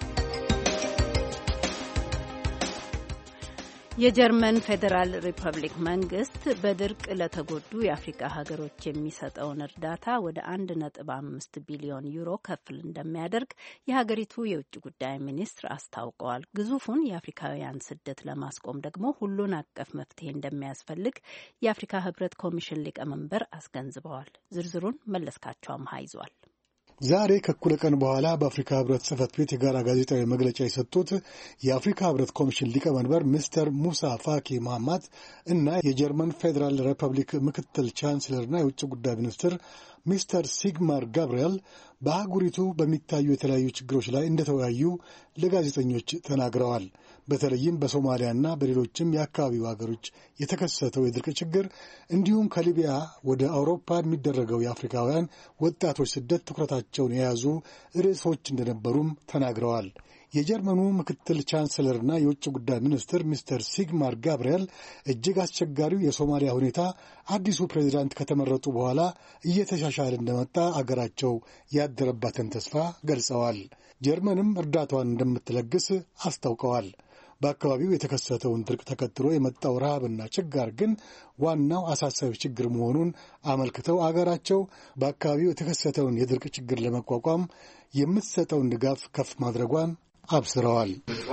የጀርመን ፌዴራል ሪፐብሊክ መንግስት በድርቅ ለተጎዱ የአፍሪካ ሀገሮች የሚሰጠውን እርዳታ ወደ 1.5 ቢሊዮን ዩሮ ከፍ እንደሚያደርግ የሀገሪቱ የውጭ ጉዳይ ሚኒስትር አስታውቀዋል። ግዙፉን የአፍሪካውያን ስደት ለማስቆም ደግሞ ሁሉን አቀፍ መፍትሄ እንደሚያስፈልግ የአፍሪካ ህብረት ኮሚሽን ሊቀመንበር አስገንዝበዋል። ዝርዝሩን መለስካቸው አምሃ ይዟል። ዛሬ ከእኩለ ቀን በኋላ በአፍሪካ ህብረት ጽህፈት ቤት የጋራ ጋዜጣዊ መግለጫ የሰጡት የአፍሪካ ህብረት ኮሚሽን ሊቀመንበር ሚስተር ሙሳ ፋኪ መሐማት እና የጀርመን ፌዴራል ሪፐብሊክ ምክትል ቻንስለርና የውጭ ጉዳይ ሚኒስትር ሚስተር ሲግማር ጋብርኤል በአህጉሪቱ በሚታዩ የተለያዩ ችግሮች ላይ እንደተወያዩ ለጋዜጠኞች ተናግረዋል። በተለይም በሶማሊያና በሌሎችም የአካባቢው ሀገሮች የተከሰተው የድርቅ ችግር እንዲሁም ከሊቢያ ወደ አውሮፓ የሚደረገው የአፍሪካውያን ወጣቶች ስደት ትኩረታቸውን የያዙ ርዕሶች እንደነበሩም ተናግረዋል። የጀርመኑ ምክትል ቻንስለርና የውጭ ጉዳይ ሚኒስትር ሚስተር ሲግማር ጋብርኤል እጅግ አስቸጋሪው የሶማሊያ ሁኔታ አዲሱ ፕሬዚዳንት ከተመረጡ በኋላ እየተሻሻለ እንደመጣ አገራቸው ያደረባትን ተስፋ ገልጸዋል። ጀርመንም እርዳታዋን እንደምትለግስ አስታውቀዋል። በአካባቢው የተከሰተውን ድርቅ ተከትሎ የመጣው ረሃብና ችጋር ግን ዋናው አሳሳቢ ችግር መሆኑን አመልክተው አገራቸው በአካባቢው የተከሰተውን የድርቅ ችግር ለመቋቋም የምትሰጠውን ድጋፍ ከፍ ማድረጓን አብስረዋል።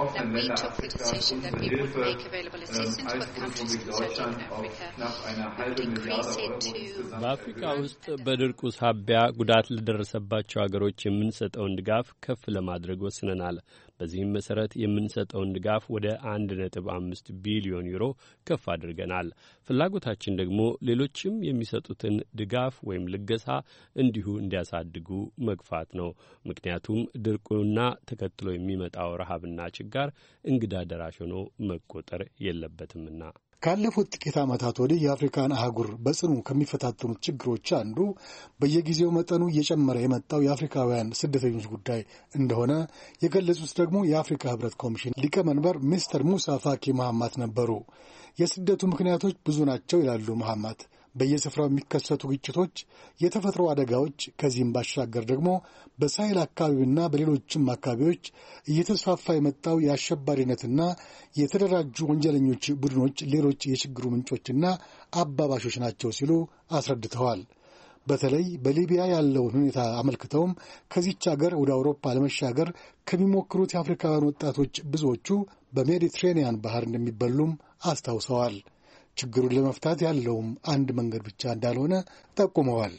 በአፍሪካ ውስጥ በድርቁ ሳቢያ ጉዳት ለደረሰባቸው አገሮች የምንሰጠውን ድጋፍ ከፍ ለማድረግ ወስነናል። በዚህም መሰረት የምንሰጠውን ድጋፍ ወደ 1.5 ቢሊዮን ዩሮ ከፍ አድርገናል። ፍላጎታችን ደግሞ ሌሎችም የሚሰጡትን ድጋፍ ወይም ልገሳ እንዲሁ እንዲያሳድጉ መግፋት ነው። ምክንያቱም ድርቁና ተከትሎ የሚመጣው ረሃብና ችጋር እንግዳ ደራሽ ሆኖ መቆጠር የለበትምና። ካለፉት ጥቂት ዓመታት ወዲህ የአፍሪካን አህጉር በጽኑ ከሚፈታተኑት ችግሮች አንዱ በየጊዜው መጠኑ እየጨመረ የመጣው የአፍሪካውያን ስደተኞች ጉዳይ እንደሆነ የገለጹት ደግሞ የአፍሪካ ህብረት ኮሚሽን ሊቀመንበር ሚስተር ሙሳ ፋኪ መሐማት ነበሩ። የስደቱ ምክንያቶች ብዙ ናቸው ይላሉ መሐማት። በየስፍራው የሚከሰቱ ግጭቶች፣ የተፈጥሮ አደጋዎች፣ ከዚህም ባሻገር ደግሞ በሳሄል አካባቢና በሌሎችም አካባቢዎች እየተስፋፋ የመጣው የአሸባሪነትና የተደራጁ ወንጀለኞች ቡድኖች ሌሎች የችግሩ ምንጮችና አባባሾች ናቸው ሲሉ አስረድተዋል። በተለይ በሊቢያ ያለውን ሁኔታ አመልክተውም ከዚች አገር ወደ አውሮፓ ለመሻገር ከሚሞክሩት የአፍሪካውያን ወጣቶች ብዙዎቹ በሜዲትሬኒያን ባህር እንደሚበሉም አስታውሰዋል። ችግሩን ለመፍታት ያለውም አንድ መንገድ ብቻ እንዳልሆነ ጠቁመዋል።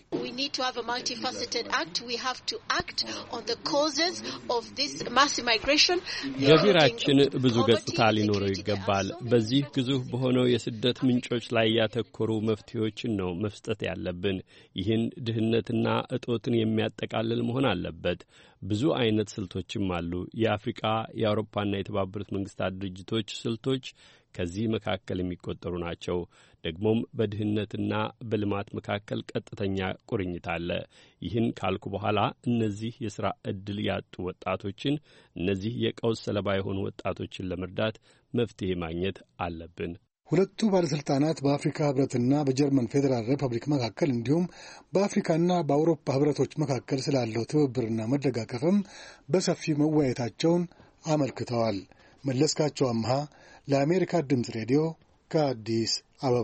ገቢራችን ብዙ ገጽታ ሊኖረው ይገባል። በዚህ ግዙፍ በሆነው የስደት ምንጮች ላይ ያተኮሩ መፍትሄዎችን ነው መስጠት ያለብን። ይህን ድህነትና እጦትን የሚያጠቃልል መሆን አለበት። ብዙ አይነት ስልቶችም አሉ። የአፍሪቃ፣ የአውሮፓና የተባበሩት መንግስታት ድርጅቶች ስልቶች ከዚህ መካከል የሚቆጠሩ ናቸው። ደግሞም በድህነትና በልማት መካከል ቀጥተኛ ቁርኝት አለ። ይህን ካልኩ በኋላ እነዚህ የሥራ ዕድል ያጡ ወጣቶችን፣ እነዚህ የቀውስ ሰለባ የሆኑ ወጣቶችን ለመርዳት መፍትሄ ማግኘት አለብን። ሁለቱ ባለሥልጣናት በአፍሪካ ህብረትና በጀርመን ፌዴራል ሪፐብሊክ መካከል እንዲሁም በአፍሪካና በአውሮፓ ህብረቶች መካከል ስላለው ትብብርና መደጋገፍም በሰፊ መወያየታቸውን አመልክተዋል። መለስካቸው አምሃ ለአሜሪካ ድምፅ ሬዲዮ ከአዲስ አበባ።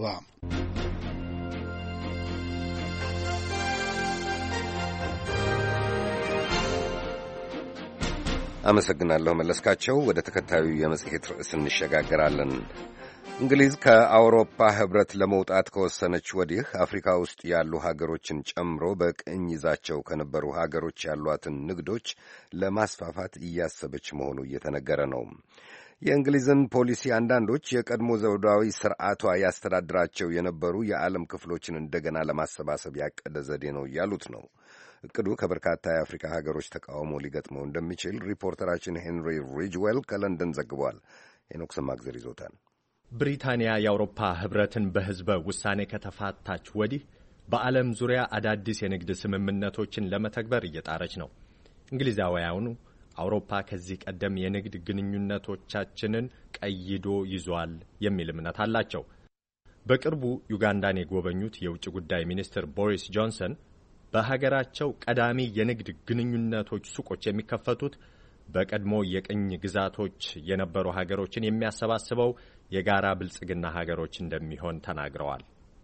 አመሰግናለሁ መለስካቸው። ወደ ተከታዩ የመጽሔት ርዕስ እንሸጋገራለን። እንግሊዝ ከአውሮፓ ህብረት ለመውጣት ከወሰነች ወዲህ አፍሪካ ውስጥ ያሉ ሀገሮችን ጨምሮ በቅኝ ይዛቸው ከነበሩ ሀገሮች ያሏትን ንግዶች ለማስፋፋት እያሰበች መሆኑ እየተነገረ ነው። የእንግሊዝን ፖሊሲ አንዳንዶች የቀድሞ ዘውዳዊ ስርዓቷ ያስተዳድራቸው የነበሩ የዓለም ክፍሎችን እንደገና ለማሰባሰብ ያቀደ ዘዴ ነው እያሉት ነው። እቅዱ ከበርካታ የአፍሪካ ሀገሮች ተቃውሞ ሊገጥመው እንደሚችል ሪፖርተራችን ሄንሪ ሪጅዌል ከለንደን ዘግቧል። ሄኖክ ሰማግዘር ይዞታል። ብሪታንያ የአውሮፓ ህብረትን በህዝበ ውሳኔ ከተፋታች ወዲህ በዓለም ዙሪያ አዳዲስ የንግድ ስምምነቶችን ለመተግበር እየጣረች ነው። እንግሊዛውያኑ አውሮፓ ከዚህ ቀደም የንግድ ግንኙነቶቻችንን ቀይዶ ይዟል የሚል እምነት አላቸው። በቅርቡ ዩጋንዳን የጎበኙት የውጭ ጉዳይ ሚኒስትር ቦሪስ ጆንሰን በሀገራቸው ቀዳሚ የንግድ ግንኙነቶች ሱቆች የሚከፈቱት በቀድሞ የቅኝ ግዛቶች የነበሩ ሀገሮችን የሚያሰባስበው የጋራ ብልጽግና ሀገሮች እንደሚሆን ተናግረዋል።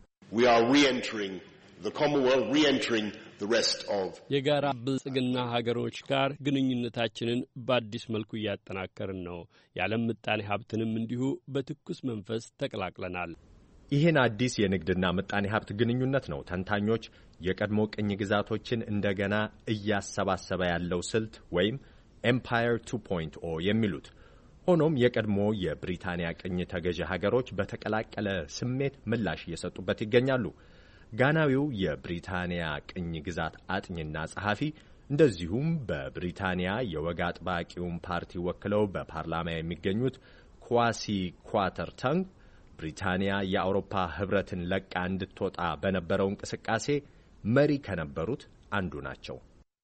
የጋራ ብልጽግና ሀገሮች ጋር ግንኙነታችንን በአዲስ መልኩ እያጠናከርን ነው። የዓለም ምጣኔ ሀብትንም እንዲሁ በትኩስ መንፈስ ተቀላቅለናል። ይህን አዲስ የንግድና ምጣኔ ሀብት ግንኙነት ነው ተንታኞች የቀድሞ ቅኝ ግዛቶችን እንደገና እያሰባሰበ ያለው ስልት ወይም ኤምፓየር 2.0 የሚሉት። ሆኖም የቀድሞ የብሪታንያ ቅኝ ተገዢ ሀገሮች በተቀላቀለ ስሜት ምላሽ እየሰጡበት ይገኛሉ። ጋናዊው የብሪታንያ ቅኝ ግዛት አጥኚና ጸሐፊ እንደዚሁም በብሪታንያ የወግ አጥባቂውን ፓርቲ ወክለው በፓርላማ የሚገኙት ኳሲ ኳተርተንግ ብሪታንያ የአውሮፓ ህብረትን ለቃ እንድትወጣ በነበረው እንቅስቃሴ መሪ ከነበሩት አንዱ ናቸው።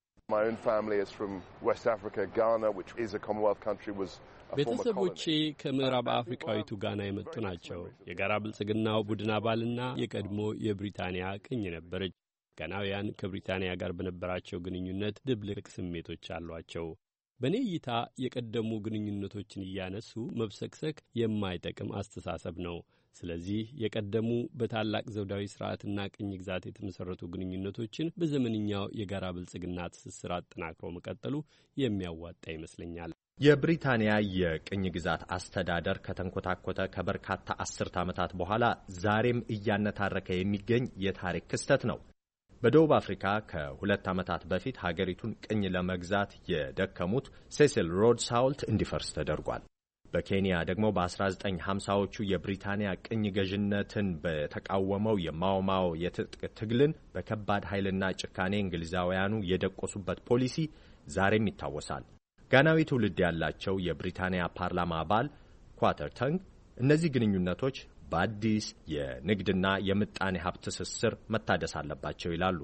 ቤተሰቦቼ ከምዕራብ አፍሪካዊቱ ጋና የመጡ ናቸው። የጋራ ብልጽግናው ቡድን አባልና የቀድሞ የብሪታንያ ቅኝ ነበረች። ጋናውያን ከብሪታንያ ጋር በነበራቸው ግንኙነት ድብልቅ ስሜቶች አሏቸው። በእኔ እይታ የቀደሙ ግንኙነቶችን እያነሱ መብሰክሰክ የማይጠቅም አስተሳሰብ ነው። ስለዚህ የቀደሙ በታላቅ ዘውዳዊ ስርዓትና ቅኝ ግዛት የተመሠረቱ ግንኙነቶችን በዘመንኛው የጋራ ብልጽግና ትስስር አጠናክሮ መቀጠሉ የሚያዋጣ ይመስለኛል። የብሪታንያ የቅኝ ግዛት አስተዳደር ከተንኮታኮተ ከበርካታ አስርት ዓመታት በኋላ ዛሬም እያነታረከ የሚገኝ የታሪክ ክስተት ነው። በደቡብ አፍሪካ ከ2 ዓመታት በፊት ሀገሪቱን ቅኝ ለመግዛት የደከሙት ሴሲል ሮድስ ሐውልት እንዲፈርስ ተደርጓል። በኬንያ ደግሞ በ1950ዎቹ የብሪታንያ ቅኝ ገዥነትን በተቃወመው የማኦማኦ የትጥቅ ትግልን በከባድ ኃይልና ጭካኔ እንግሊዛውያኑ የደቆሱበት ፖሊሲ ዛሬም ይታወሳል። ጋናዊ ትውልድ ያላቸው የብሪታንያ ፓርላማ አባል ኳተርተንግ እነዚህ ግንኙነቶች በአዲስ የንግድና የምጣኔ ሀብት ትስስር መታደስ አለባቸው ይላሉ።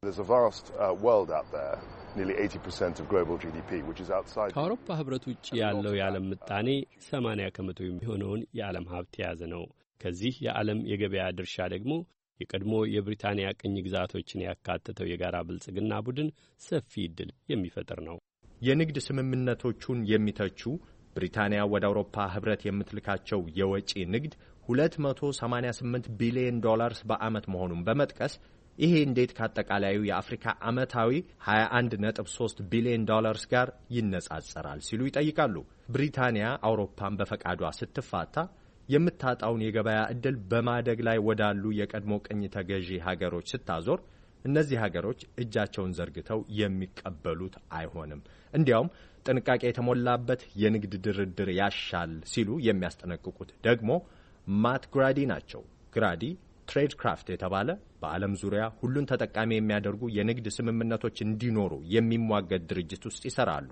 ከአውሮፓ ህብረት ውጭ ያለው የዓለም ምጣኔ 80 ከመቶ የሚሆነውን የዓለም ሀብት የያዘ ነው። ከዚህ የዓለም የገበያ ድርሻ ደግሞ የቀድሞ የብሪታንያ ቅኝ ግዛቶችን ያካተተው የጋራ ብልጽግና ቡድን ሰፊ ዕድል የሚፈጥር ነው። የንግድ ስምምነቶቹን የሚተቹ ብሪታንያ ወደ አውሮፓ ህብረት የምትልካቸው የወጪ ንግድ $288 ቢሊዮን በዓመት መሆኑን በመጥቀስ ይሄ እንዴት ከአጠቃላዩ የአፍሪካ ዓመታዊ $21.3 ቢሊዮን ጋር ይነጻጸራል ሲሉ ይጠይቃሉ። ብሪታንያ አውሮፓን በፈቃዷ ስትፋታ የምታጣውን የገበያ ዕድል በማደግ ላይ ወዳሉ የቀድሞ ቅኝ ተገዢ ሀገሮች ስታዞር እነዚህ ሀገሮች እጃቸውን ዘርግተው የሚቀበሉት አይሆንም። እንዲያውም ጥንቃቄ የተሞላበት የንግድ ድርድር ያሻል ሲሉ የሚያስጠነቅቁት ደግሞ ማት ግራዲ ናቸው። ግራዲ ትሬድ ክራፍት የተባለ በዓለም ዙሪያ ሁሉን ተጠቃሚ የሚያደርጉ የንግድ ስምምነቶች እንዲኖሩ የሚሟገት ድርጅት ውስጥ ይሰራሉ።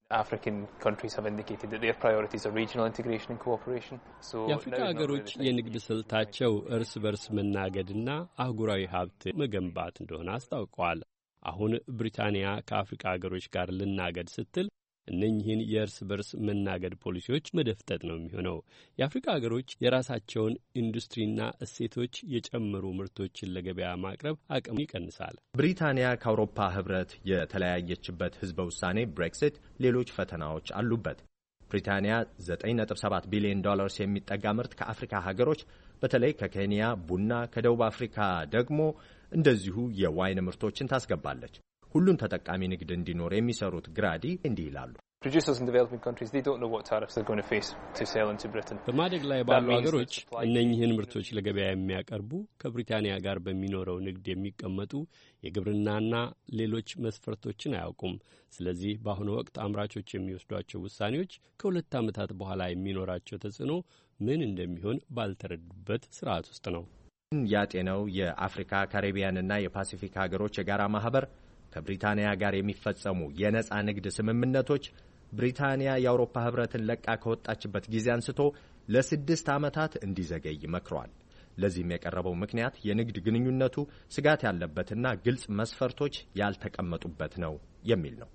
የአፍሪካ ሀገሮች የንግድ ስልታቸው እርስ በርስ መናገድና አህጉራዊ ሀብት መገንባት እንደሆነ አስታውቀዋል። አሁን ብሪታንያ ከአፍሪካ ሀገሮች ጋር ልናገድ ስትል እነኚህን የእርስ በርስ መናገድ ፖሊሲዎች መደፍጠጥ ነው የሚሆነው። የአፍሪካ ሀገሮች የራሳቸውን ኢንዱስትሪና እሴቶች የጨመሩ ምርቶችን ለገበያ ማቅረብ አቅም ይቀንሳል። ብሪታንያ ከአውሮፓ ህብረት የተለያየችበት ህዝበ ውሳኔ ብሬክሲት ሌሎች ፈተናዎች አሉበት። ብሪታንያ $9.7 ቢሊዮን የሚጠጋ ምርት ከአፍሪካ ሀገሮች በተለይ ከኬንያ ቡና፣ ከደቡብ አፍሪካ ደግሞ እንደዚሁ የዋይን ምርቶችን ታስገባለች። ሁሉን ተጠቃሚ ንግድ እንዲኖር የሚሰሩት ግራዲ እንዲህ ይላሉ። በማደግ ላይ ባሉ ሀገሮች እነኚህን ምርቶች ለገበያ የሚያቀርቡ ከብሪታንያ ጋር በሚኖረው ንግድ የሚቀመጡ የግብርናና ሌሎች መስፈርቶችን አያውቁም። ስለዚህ በአሁኑ ወቅት አምራቾች የሚወስዷቸው ውሳኔዎች ከ2 ዓመታት በኋላ የሚኖራቸው ተጽዕኖ ምን እንደሚሆን ባልተረዱበት ስርዓት ውስጥ ነው። ያጤነው የአፍሪካ ካሪቢያንና የፓሲፊክ ሀገሮች የጋራ ማህበር ከብሪታንያ ጋር የሚፈጸሙ የነጻ ንግድ ስምምነቶች ብሪታንያ የአውሮፓ ህብረትን ለቃ ከወጣችበት ጊዜ አንስቶ ለ6 ዓመታት እንዲዘገይ መክሯል። ለዚህም የቀረበው ምክንያት የንግድ ግንኙነቱ ስጋት ያለበትና ግልጽ መስፈርቶች ያልተቀመጡበት ነው የሚል ነው።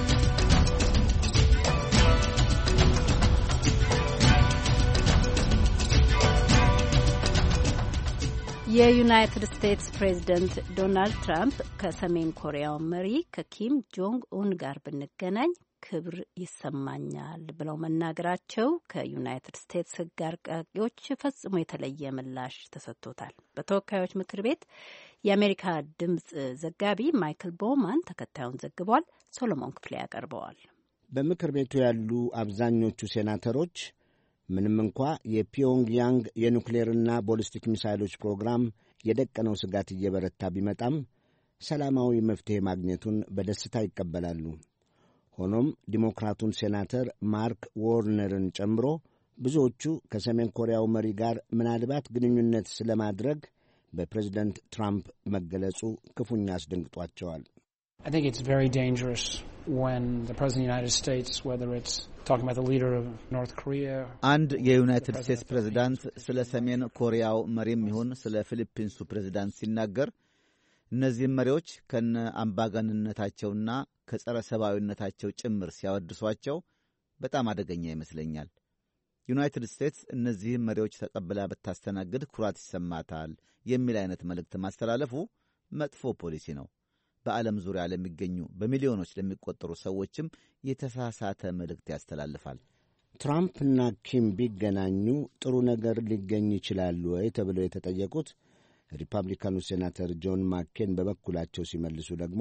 የዩናይትድ ስቴትስ ፕሬዝደንት ዶናልድ ትራምፕ ከሰሜን ኮሪያው መሪ ከኪም ጆንግ ኡን ጋር ብንገናኝ ክብር ይሰማኛል ብለው መናገራቸው ከዩናይትድ ስቴትስ ሕግ አርቃቂዎች ፈጽሞ የተለየ ምላሽ ተሰጥቶታል። በተወካዮች ምክር ቤት የአሜሪካ ድምፅ ዘጋቢ ማይክል ቦማን ተከታዩን ዘግቧል። ሶሎሞን ክፍሌ ያቀርበዋል። በምክር ቤቱ ያሉ አብዛኞቹ ሴናተሮች ምንም እንኳ የፒዮንግያንግ የኑክሌርና ቦሊስቲክ ሚሳይሎች ፕሮግራም የደቀነው ስጋት እየበረታ ቢመጣም ሰላማዊ መፍትሔ ማግኘቱን በደስታ ይቀበላሉ። ሆኖም ዲሞክራቱን ሴናተር ማርክ ዎርነርን ጨምሮ ብዙዎቹ ከሰሜን ኮሪያው መሪ ጋር ምናልባት ግንኙነት ስለማድረግ በፕሬዝደንት ትራምፕ መገለጹ ክፉኛ አስደንግጧቸዋል። I think it's very dangerous when the President of the United States, whether it's talking about the leader of North Korea. አንድ የዩናይትድ ስቴትስ ፕሬዝዳንት ስለ ሰሜን ኮሪያው መሪም ይሁን ስለ ፊሊፒንሱ ፕሬዝዳንት ሲናገር እነዚህም መሪዎች ከነ አምባገነንነታቸውና ከጸረ ሰብአዊነታቸው ጭምር ሲያወድሷቸው በጣም አደገኛ ይመስለኛል። ዩናይትድ ስቴትስ እነዚህም መሪዎች ተቀብላ ብታስተናግድ ኩራት ይሰማታል የሚል አይነት መልእክት ማስተላለፉ መጥፎ ፖሊሲ ነው። በዓለም ዙሪያ ለሚገኙ በሚሊዮኖች ለሚቆጠሩ ሰዎችም የተሳሳተ መልእክት ያስተላልፋል። ትራምፕና ኪም ቢገናኙ ጥሩ ነገር ሊገኝ ይችላል ወይ ተብለው የተጠየቁት ሪፐብሊካኑ ሴናተር ጆን ማኬን በበኩላቸው ሲመልሱ ደግሞ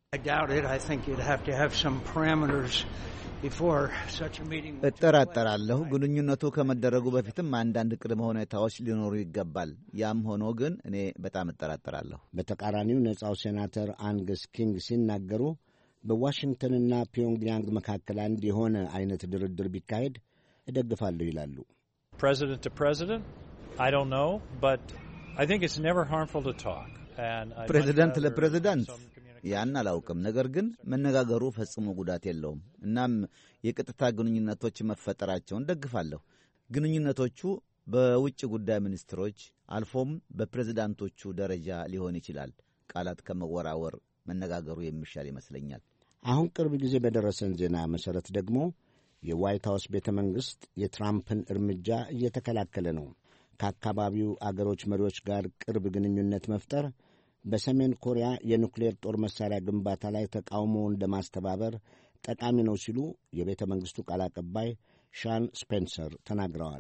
እጠራጠራለሁ። ግንኙነቱ ከመደረጉ በፊትም አንዳንድ ቅድመ ሁኔታዎች ሊኖሩ ይገባል። ያም ሆኖ ግን እኔ በጣም እጠራጠራለሁ። በተቃራኒው ነጻው ሴናተር አንገስ ኪንግ ሲናገሩ በዋሽንግተንና ፒዮንግያንግ መካከል አንድ የሆነ አይነት ድርድር ቢካሄድ እደግፋለሁ ይላሉ። President to president, I don't know, but I think it's never harmful to talk. ፕሬዝዳንት ለፕሬዝዳንት ያን አላውቅም። ነገር ግን መነጋገሩ ፈጽሞ ጉዳት የለውም። እናም የቀጥታ ግንኙነቶች መፈጠራቸውን ደግፋለሁ። ግንኙነቶቹ በውጭ ጉዳይ ሚኒስትሮች አልፎም በፕሬዝዳንቶቹ ደረጃ ሊሆን ይችላል። ቃላት ከመወራወር መነጋገሩ የሚሻል ይመስለኛል። አሁን ቅርብ ጊዜ በደረሰን ዜና መሠረት ደግሞ የዋይት ሃውስ ቤተ መንግሥት የትራምፕን እርምጃ እየተከላከለ ነው። ከአካባቢው አገሮች መሪዎች ጋር ቅርብ ግንኙነት መፍጠር በሰሜን ኮሪያ የኑክሌር ጦር መሣሪያ ግንባታ ላይ ተቃውሞውን ለማስተባበር ጠቃሚ ነው ሲሉ የቤተ መንግሥቱ ቃል አቀባይ ሻን ስፔንሰር ተናግረዋል።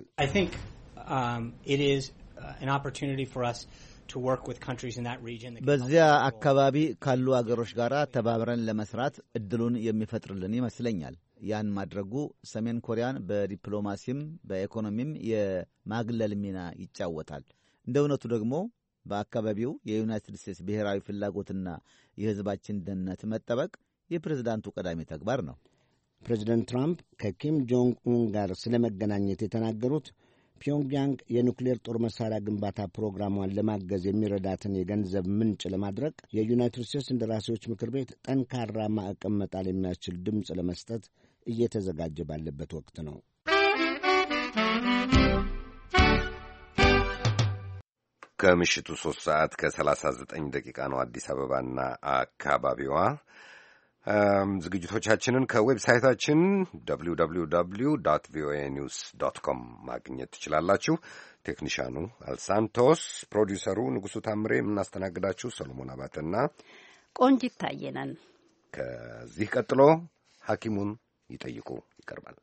በዚያ አካባቢ ካሉ አገሮች ጋር ተባብረን ለመስራት እድሉን የሚፈጥርልን ይመስለኛል። ያን ማድረጉ ሰሜን ኮሪያን በዲፕሎማሲም በኢኮኖሚም የማግለል ሚና ይጫወታል። እንደ እውነቱ ደግሞ በአካባቢው የዩናይትድ ስቴትስ ብሔራዊ ፍላጎትና የሕዝባችን ደህንነት መጠበቅ የፕሬዝዳንቱ ቀዳሚ ተግባር ነው። ፕሬዚደንት ትራምፕ ከኪም ጆንግ ኡን ጋር ስለ መገናኘት የተናገሩት ፒዮንግያንግ የኑክሌር ጦር መሣሪያ ግንባታ ፕሮግራሟን ለማገዝ የሚረዳትን የገንዘብ ምንጭ ለማድረግ የዩናይትድ ስቴትስ እንደራሴዎች ምክር ቤት ጠንካራ ማዕቀብ መጣል የሚያስችል ድምፅ ለመስጠት እየተዘጋጀ ባለበት ወቅት ነው። ከምሽቱ 3 ሰዓት ከ39 ደቂቃ ነው አዲስ አበባና አካባቢዋ። ዝግጅቶቻችንን ከዌብሳይታችን www.voanews.com ማግኘት ትችላላችሁ። ቴክኒሻኑ አልሳንቶስ፣ ፕሮዲውሰሩ ንጉሡ ታምሬ፣ የምናስተናግዳችሁ ሰሎሞን አባተና ቆንጂት ታየነን። ከዚህ ቀጥሎ ሐኪሙን ይጠይቁ ይቀርባል።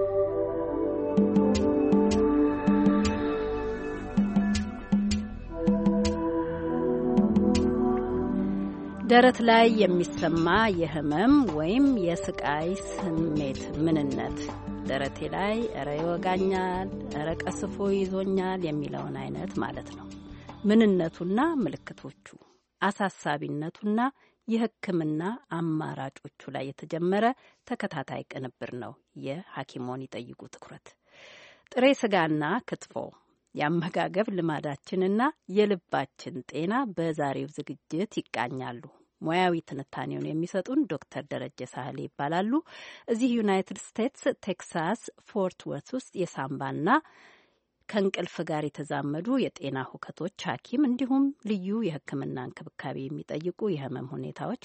ደረት ላይ የሚሰማ የህመም ወይም የስቃይ ስሜት ምንነት፣ ደረቴ ላይ እረ ይወጋኛል፣ እረ ቀስፎ ይዞኛል የሚለውን አይነት ማለት ነው። ምንነቱና ምልክቶቹ፣ አሳሳቢነቱና የሕክምና አማራጮቹ ላይ የተጀመረ ተከታታይ ቅንብር ነው የሐኪሞን ይጠይቁ ትኩረት። ጥሬ ስጋና ክትፎ፣ የአመጋገብ ልማዳችንና የልባችን ጤና በዛሬው ዝግጅት ይቃኛሉ። ሙያዊ ትንታኔውን የሚሰጡን ዶክተር ደረጀ ሳህሌ ይባላሉ። እዚህ ዩናይትድ ስቴትስ ቴክሳስ ፎርት ወርት ውስጥ የሳምባና ከእንቅልፍ ጋር የተዛመዱ የጤና ሁከቶች ሐኪም እንዲሁም ልዩ የሕክምና እንክብካቤ የሚጠይቁ የህመም ሁኔታዎች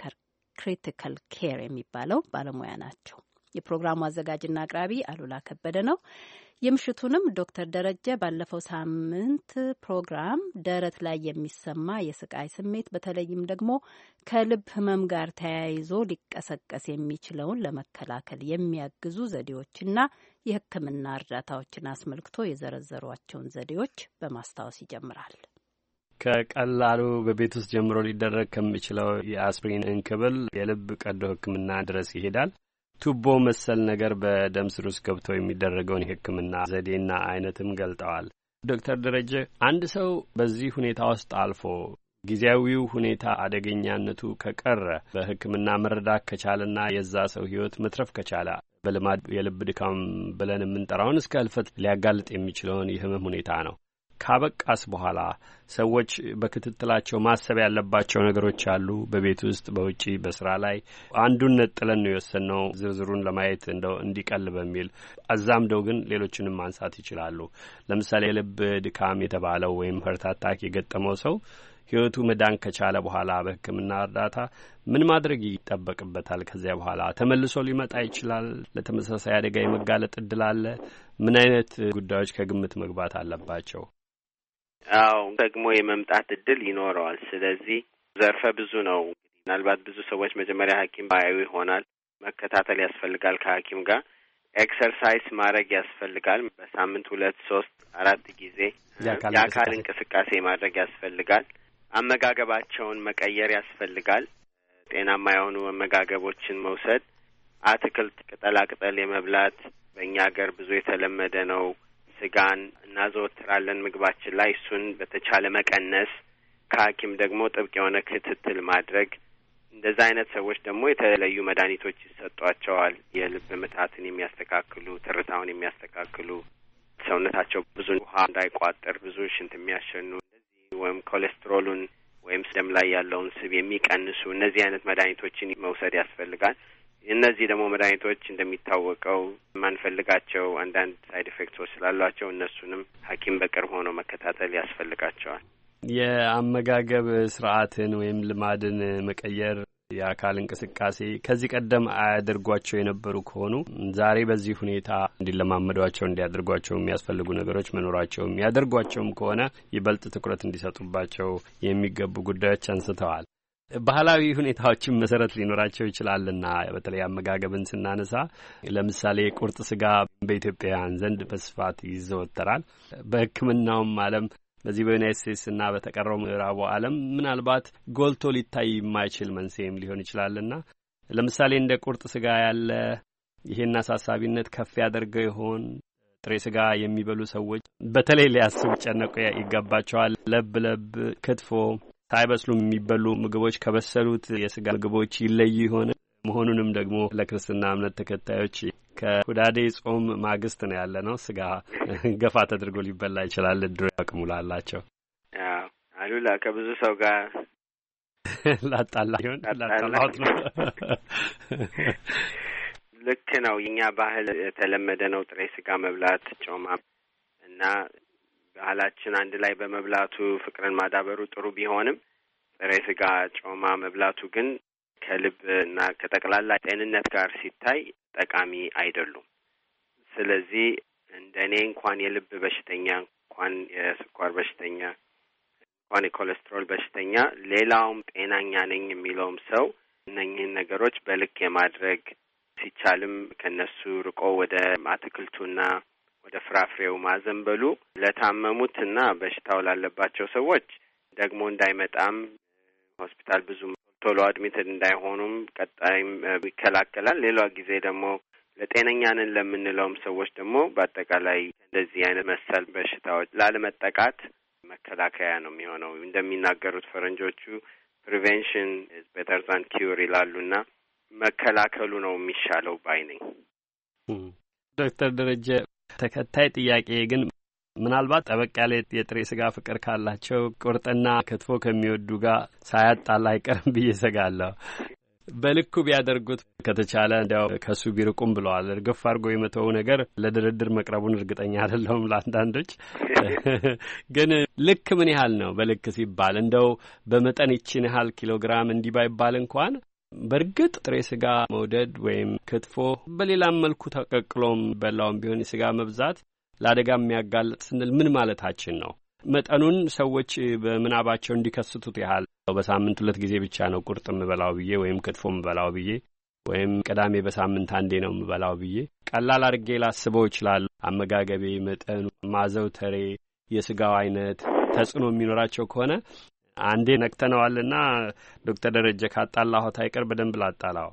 ክሪቲካል ኬር የሚባለው ባለሙያ ናቸው። የፕሮግራሙ አዘጋጅና አቅራቢ አሉላ ከበደ ነው። የምሽቱንም ዶክተር ደረጀ ባለፈው ሳምንት ፕሮግራም ደረት ላይ የሚሰማ የስቃይ ስሜት በተለይም ደግሞ ከልብ ህመም ጋር ተያይዞ ሊቀሰቀስ የሚችለውን ለመከላከል የሚያግዙ ዘዴዎችና የሕክምና እርዳታዎችን አስመልክቶ የዘረዘሯቸውን ዘዴዎች በማስታወስ ይጀምራል። ከቀላሉ በቤት ውስጥ ጀምሮ ሊደረግ ከሚችለው የአስፕሪን እንክብል የልብ ቀዶ ሕክምና ድረስ ይሄዳል። ቱቦ መሰል ነገር በደም ስር ውስጥ ገብቶ የሚደረገውን የሕክምና ዘዴና አይነትም ገልጠዋል። ዶክተር ደረጀ አንድ ሰው በዚህ ሁኔታ ውስጥ አልፎ ጊዜያዊው ሁኔታ አደገኛነቱ ከቀረ በሕክምና መረዳት ከቻለና የዛ ሰው ሕይወት መትረፍ ከቻለ በልማድ የልብ ድካም ብለን የምንጠራውን እስከ ህልፈት ሊያጋልጥ የሚችለውን የህመም ሁኔታ ነው። ካበቃስ በኋላ ሰዎች በክትትላቸው ማሰብ ያለባቸው ነገሮች አሉ። በቤት ውስጥ፣ በውጪ፣ በስራ ላይ አንዱን ነጥለን ነው የወሰንነው ዝርዝሩን ለማየት እንደው እንዲቀል በሚል አዛምደው ግን ሌሎችንም ማንሳት ይችላሉ። ለምሳሌ የልብ ድካም የተባለው ወይም ሀርት አታክ የገጠመው ሰው ህይወቱ መዳን ከቻለ በኋላ በሕክምና እርዳታ ምን ማድረግ ይጠበቅበታል? ከዚያ በኋላ ተመልሶ ሊመጣ ይችላል? ለተመሳሳይ አደጋ የመጋለጥ እድል አለ? ምን አይነት ጉዳዮች ከግምት መግባት አለባቸው? አዎ ደግሞ የመምጣት እድል ይኖረዋል። ስለዚህ ዘርፈ ብዙ ነው። ምናልባት ብዙ ሰዎች መጀመሪያ ሐኪም ባያዩ ይሆናል። መከታተል ያስፈልጋል። ከሐኪም ጋር ኤክሰርሳይዝ ማድረግ ያስፈልጋል። በሳምንት 2፣ 3፣ 4 ጊዜ የአካል እንቅስቃሴ ማድረግ ያስፈልጋል። አመጋገባቸውን መቀየር ያስፈልጋል። ጤናማ የሆኑ አመጋገቦችን መውሰድ፣ አትክልት፣ ቅጠላቅጠል የመብላት በእኛ ሀገር ብዙ የተለመደ ነው። ስጋን እናዘወትራለን ምግባችን ላይ። እሱን በተቻለ መቀነስ፣ ከሐኪም ደግሞ ጥብቅ የሆነ ክትትል ማድረግ። እንደዛ አይነት ሰዎች ደግሞ የተለዩ መድኃኒቶች ይሰጧቸዋል። የልብ ምታትን የሚያስተካክሉ፣ ትርታውን የሚያስተካክሉ፣ ሰውነታቸው ብዙ ውሃ እንዳይቋጥር ብዙ ሽንት የሚያሸኑ ወይም ኮሌስትሮሉን ወይም ደም ላይ ያለውን ስብ የሚቀንሱ እነዚህ አይነት መድኃኒቶችን መውሰድ ያስፈልጋል። እነዚህ ደግሞ መድኃኒቶች እንደሚታወቀው የማንፈልጋቸው አንዳንድ ሳይድ ኢፌክቶች ስላሏቸው እነሱንም ሐኪም በቅርብ ሆኖ መከታተል ያስፈልጋቸዋል። የአመጋገብ ስርዓትን ወይም ልማድን መቀየር፣ የአካል እንቅስቃሴ ከዚህ ቀደም አያደርጓቸው የነበሩ ከሆኑ ዛሬ በዚህ ሁኔታ እንዲለማመዷቸው እንዲያደርጓቸው የሚያስፈልጉ ነገሮች መኖራቸው የሚያደርጓቸውም ከሆነ ይበልጥ ትኩረት እንዲሰጡባቸው የሚገቡ ጉዳዮች አንስተዋል። ባህላዊ ሁኔታዎችን መሰረት ሊኖራቸው ይችላልና በተለይ አመጋገብን ስናነሳ ለምሳሌ ቁርጥ ስጋ በኢትዮጵያውያን ዘንድ በስፋት ይዘወተራል። በሕክምናውም ዓለም በዚህ በዩናይት ስቴትስና በተቀረው ምዕራቡ ዓለም ምናልባት ጎልቶ ሊታይ የማይችል መንስኤም ሊሆን ይችላልና ለምሳሌ እንደ ቁርጥ ስጋ ያለ ይሄን አሳሳቢነት ከፍ ያደርገው ይሆን? ጥሬ ስጋ የሚበሉ ሰዎች በተለይ ሊያስቡ ጨነቁ ይገባቸዋል። ለብ ክትፎ ሳይበስሉም የሚበሉ ምግቦች ከበሰሉት የስጋ ምግቦች ይለዩ ይሆን? መሆኑንም ደግሞ ለክርስትና እምነት ተከታዮች ከሁዳዴ ጾም ማግስት ነው ያለ ነው። ስጋ ገፋ ተደርጎ ሊበላ ይችላል። ድሮ ያቅሙላላቸው አሉላ ከብዙ ሰው ጋር ላጣላ ይሆን? ላጣላሁት ነው። ልክ ነው። የኛ ባህል የተለመደ ነው ጥሬ ስጋ መብላት፣ ጮማ እና ባህላችን አንድ ላይ በመብላቱ ፍቅርን ማዳበሩ ጥሩ ቢሆንም ጥሬ ስጋ ጮማ መብላቱ ግን ከልብ እና ከጠቅላላ ጤንነት ጋር ሲታይ ጠቃሚ አይደሉም። ስለዚህ እንደኔ እንኳን የልብ በሽተኛ እንኳን የስኳር በሽተኛ እንኳን የኮሌስትሮል በሽተኛ ሌላውም ጤናኛ ነኝ የሚለውም ሰው እነኚህን ነገሮች በልክ የማድረግ ሲቻልም ከነሱ ርቆ ወደ አትክልቱና ወደ ፍራፍሬው ማዘንበሉ ለታመሙትና በሽታው ላለባቸው ሰዎች ደግሞ እንዳይመጣም ሆስፒታል ብዙ ቶሎ አድሚትድ እንዳይሆኑም ቀጣይም ይከላከላል። ሌላ ጊዜ ደግሞ ለጤነኛንን ለምንለውም ሰዎች ደግሞ በአጠቃላይ እንደዚህ አይነት መሰል በሽታዎች ላለመጠቃት መከላከያ ነው የሚሆነው። እንደሚናገሩት ፈረንጆቹ ፕሪቬንሽን ኢዝ ቤተር ዛን ኪውር ይላሉና መከላከሉ ነው የሚሻለው ባይ ነኝ። ዶክተር ደረጀ ተከታይ ጥያቄ ግን ምናልባት ጠበቅ ያለ የጥሬ ስጋ ፍቅር ካላቸው ቁርጥና ክትፎ ከሚወዱ ጋር ሳያጣላ አይቀርም ብዬ እሰጋለሁ። በልኩ ቢያደርጉት ከተቻለ እንዲያው ከሱ ቢርቁም ብለዋል። እርግፍ አድርጎ የመተው ነገር ለድርድር መቅረቡን እርግጠኛ አይደለሁም ለአንዳንዶች። ግን ልክ ምን ያህል ነው? በልክ ሲባል እንደው በመጠን ይችን ያህል ኪሎግራም እንዲህ ባይባል እንኳን በእርግጥ ጥሬ ስጋ መውደድ ወይም ክትፎ በሌላም መልኩ ተቀቅሎም በላውም ቢሆን የስጋ መብዛት ለአደጋ የሚያጋልጥ ስንል ምን ማለታችን ነው? መጠኑን ሰዎች በምናባቸው እንዲከስቱት ያህል በሳምንት 2 ጊዜ ብቻ ነው ቁርጥ የምበላው ብዬ ወይም ክትፎ የምበላው ብዬ ወይም ቅዳሜ በሳምንት አንዴ ነው የምበላው ብዬ ቀላል አድርጌ ላስበው ይችላል። አመጋገቤ፣ መጠኑ፣ ማዘውተሬ፣ የስጋው አይነት ተጽዕኖ የሚኖራቸው ከሆነ አንዴ ነክተነዋልና ዶክተር ደረጀ ካጣላሁት አይቀር በደንብ ላጣላው።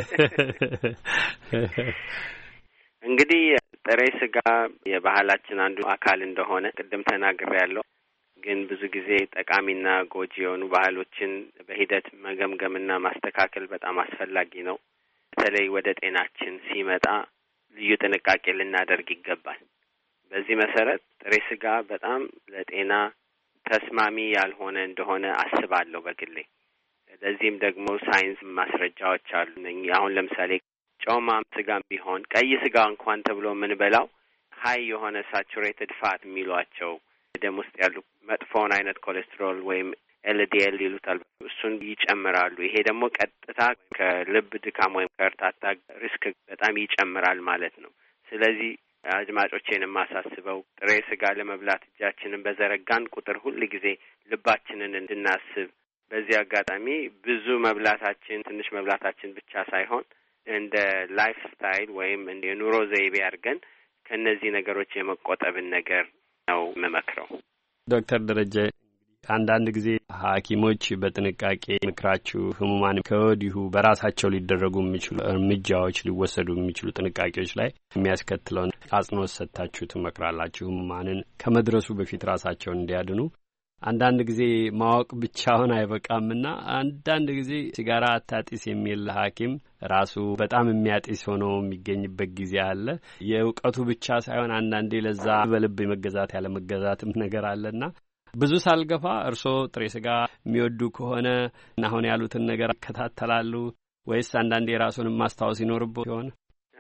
እንግዲህ ጥሬ ስጋ የባህላችን አንዱ አካል እንደሆነ ቅድም ተናግሬያለሁ። ግን ብዙ ጊዜ ጠቃሚና ጎጂ የሆኑ ባህሎችን በሂደት መገምገምና ማስተካከል በጣም አስፈላጊ ነው። በተለይ ወደ ጤናችን ሲመጣ ልዩ ጥንቃቄ ልናደርግ ይገባል። በዚህ መሰረት ጥሬ ስጋ በጣም ለጤና ተስማሚ ያልሆነ እንደሆነ አስባለሁ በግሌ። ለዚህም ደግሞ ሳይንስ ማስረጃዎች አሉ። አሁን ለምሳሌ ጮማ ስጋም ቢሆን ቀይ ስጋ እንኳን ተብሎ የምንበላው ሀይ የሆነ ሳቹሬትድ ፋት የሚሏቸው ደም ውስጥ ያሉ መጥፎውን አይነት ኮሌስትሮል ወይም ኤልዲኤል ይሉታል፣ እሱን ይጨምራሉ። ይሄ ደግሞ ቀጥታ ከልብ ድካም ወይም ከእርታታ ሪስክ በጣም ይጨምራል ማለት ነው። ስለዚህ አድማጮቼን የማሳስበው ጥሬ ስጋ ለመብላት እጃችንን በዘረጋን ቁጥር ሁል ጊዜ ልባችንን እንድናስብ፣ በዚህ አጋጣሚ ብዙ መብላታችን ትንሽ መብላታችን ብቻ ሳይሆን እንደ ላይፍ ስታይል ወይም እንደ ኑሮ ዘይቤ አድርገን ከነዚህ ነገሮች የመቆጠብን ነገር ነው የምመክረው። ዶክተር ደረጀ አንዳንድ ጊዜ ሐኪሞች በጥንቃቄ ምክራችሁ ህሙማን ከወዲሁ በራሳቸው ሊደረጉ የሚችሉ እርምጃዎች ሊወሰዱ የሚችሉ ጥንቃቄዎች ላይ የሚያስከትለውን አጽንኦት ሰጥታችሁ ትመክራላችሁ ህሙማንን ከመድረሱ በፊት ራሳቸውን እንዲያድኑ። አንዳንድ ጊዜ ማወቅ ብቻውን አይበቃምና አንዳንድ ጊዜ ሲጋራ አታጢስ የሚል ሐኪም ራሱ በጣም የሚያጢስ ሆኖ የሚገኝበት ጊዜ አለ። የእውቀቱ ብቻ ሳይሆን አንዳንዴ ለዛ በልብ የመገዛት ያለ መገዛትም ነገር አለና ብዙ ሳልገፋ እርስዎ ጥሬ ስጋ የሚወዱ ከሆነ አሁን ያሉትን ነገር ይከታተላሉ ወይስ አንዳንዴ የራሱንም ማስታወስ ይኖርብዎ ይሆን?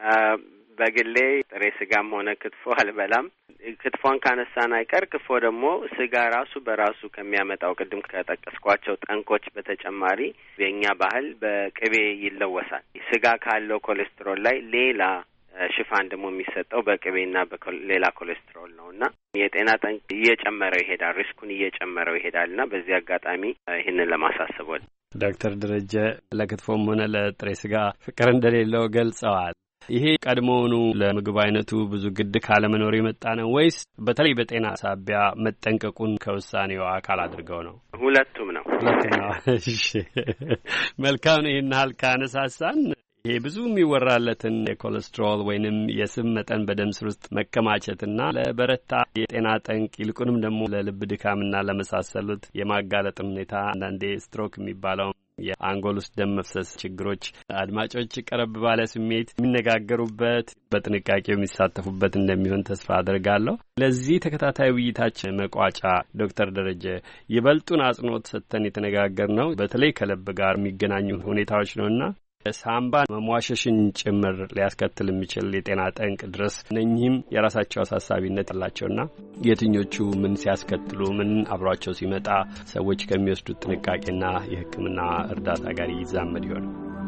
በግሌ ጥሬ ስጋም ሆነ ክትፎ አልበላም። ክትፎን ካነሳን አይቀር ክትፎ ደግሞ ስጋ ራሱ በራሱ ከሚያመጣው ቅድም ከጠቀስኳቸው ጠንኮች በተጨማሪ የኛ ባህል በቅቤ ይለወሳል። ስጋ ካለው ኮሌስትሮል ላይ ሌላ ሽፋን ደግሞ የሚሰጠው በቅቤና በሌላ ኮሌስትሮል ነውና የጤና ጠንቅ እየጨመረው ይሄዳል፣ ሪስኩን እየጨመረው ይሄዳልና በዚህ አጋጣሚ ይህንን ለማሳሰብ ወደ ዶክተር ደረጀ ለክትፎም ሆነ ለጥሬ ስጋ ፍቅር እንደሌለው ገልጸዋል። ይሄ ቀድሞውኑ ለምግብ አይነቱ ብዙ ግድ ካለመኖር የመጣ ነው ወይስ በተለይ በጤና ሳቢያ መጠንቀቁን ከውሳኔው አካል አድርገው ነው? ሁለቱም ነው። እሺ መልካም ነው። ይህን ያህል ካነሳሳን ይሄ ብዙ የሚወራለትን የኮሌስትሮል ወይንም የስብ መጠን በደም ስር ውስጥ መከማቸትና ለበረታ የጤና ጠንቅ ይልቁንም ደግሞ ለልብ ድካምና ለመሳሰሉት የማጋለጥን ሁኔታ አንዳንዴ ስትሮክ የሚባለው የአንጎል ውስጥ ደም መፍሰስ ችግሮች አድማጮች ቀረብ ባለ ስሜት የሚነጋገሩበት በጥንቃቄ የሚሳተፉበት እንደሚሆን ተስፋ አድርጋለሁ። ለዚህ ተከታታይ ውይይታችን መቋጫ ዶክተር ደረጀ ይበልጡን አጽንኦት ሰጥተን የተነጋገርነው በተለይ ከልብ ጋር የሚገናኙ ሁኔታዎች ነውና ሳምባ መሟሸሽን ጭምር ሊያስከትል የሚችል የጤና ጠንቅ ድረስ እነኚህም የራሳቸው አሳሳቢነት አላቸውና የትኞቹ ምን ሲያስከትሉ ምን አብሯቸው ሲመጣ ሰዎች ከሚወስዱት ጥንቃቄና የሕክምና እርዳታ ጋር ይዛመድ ይሆን?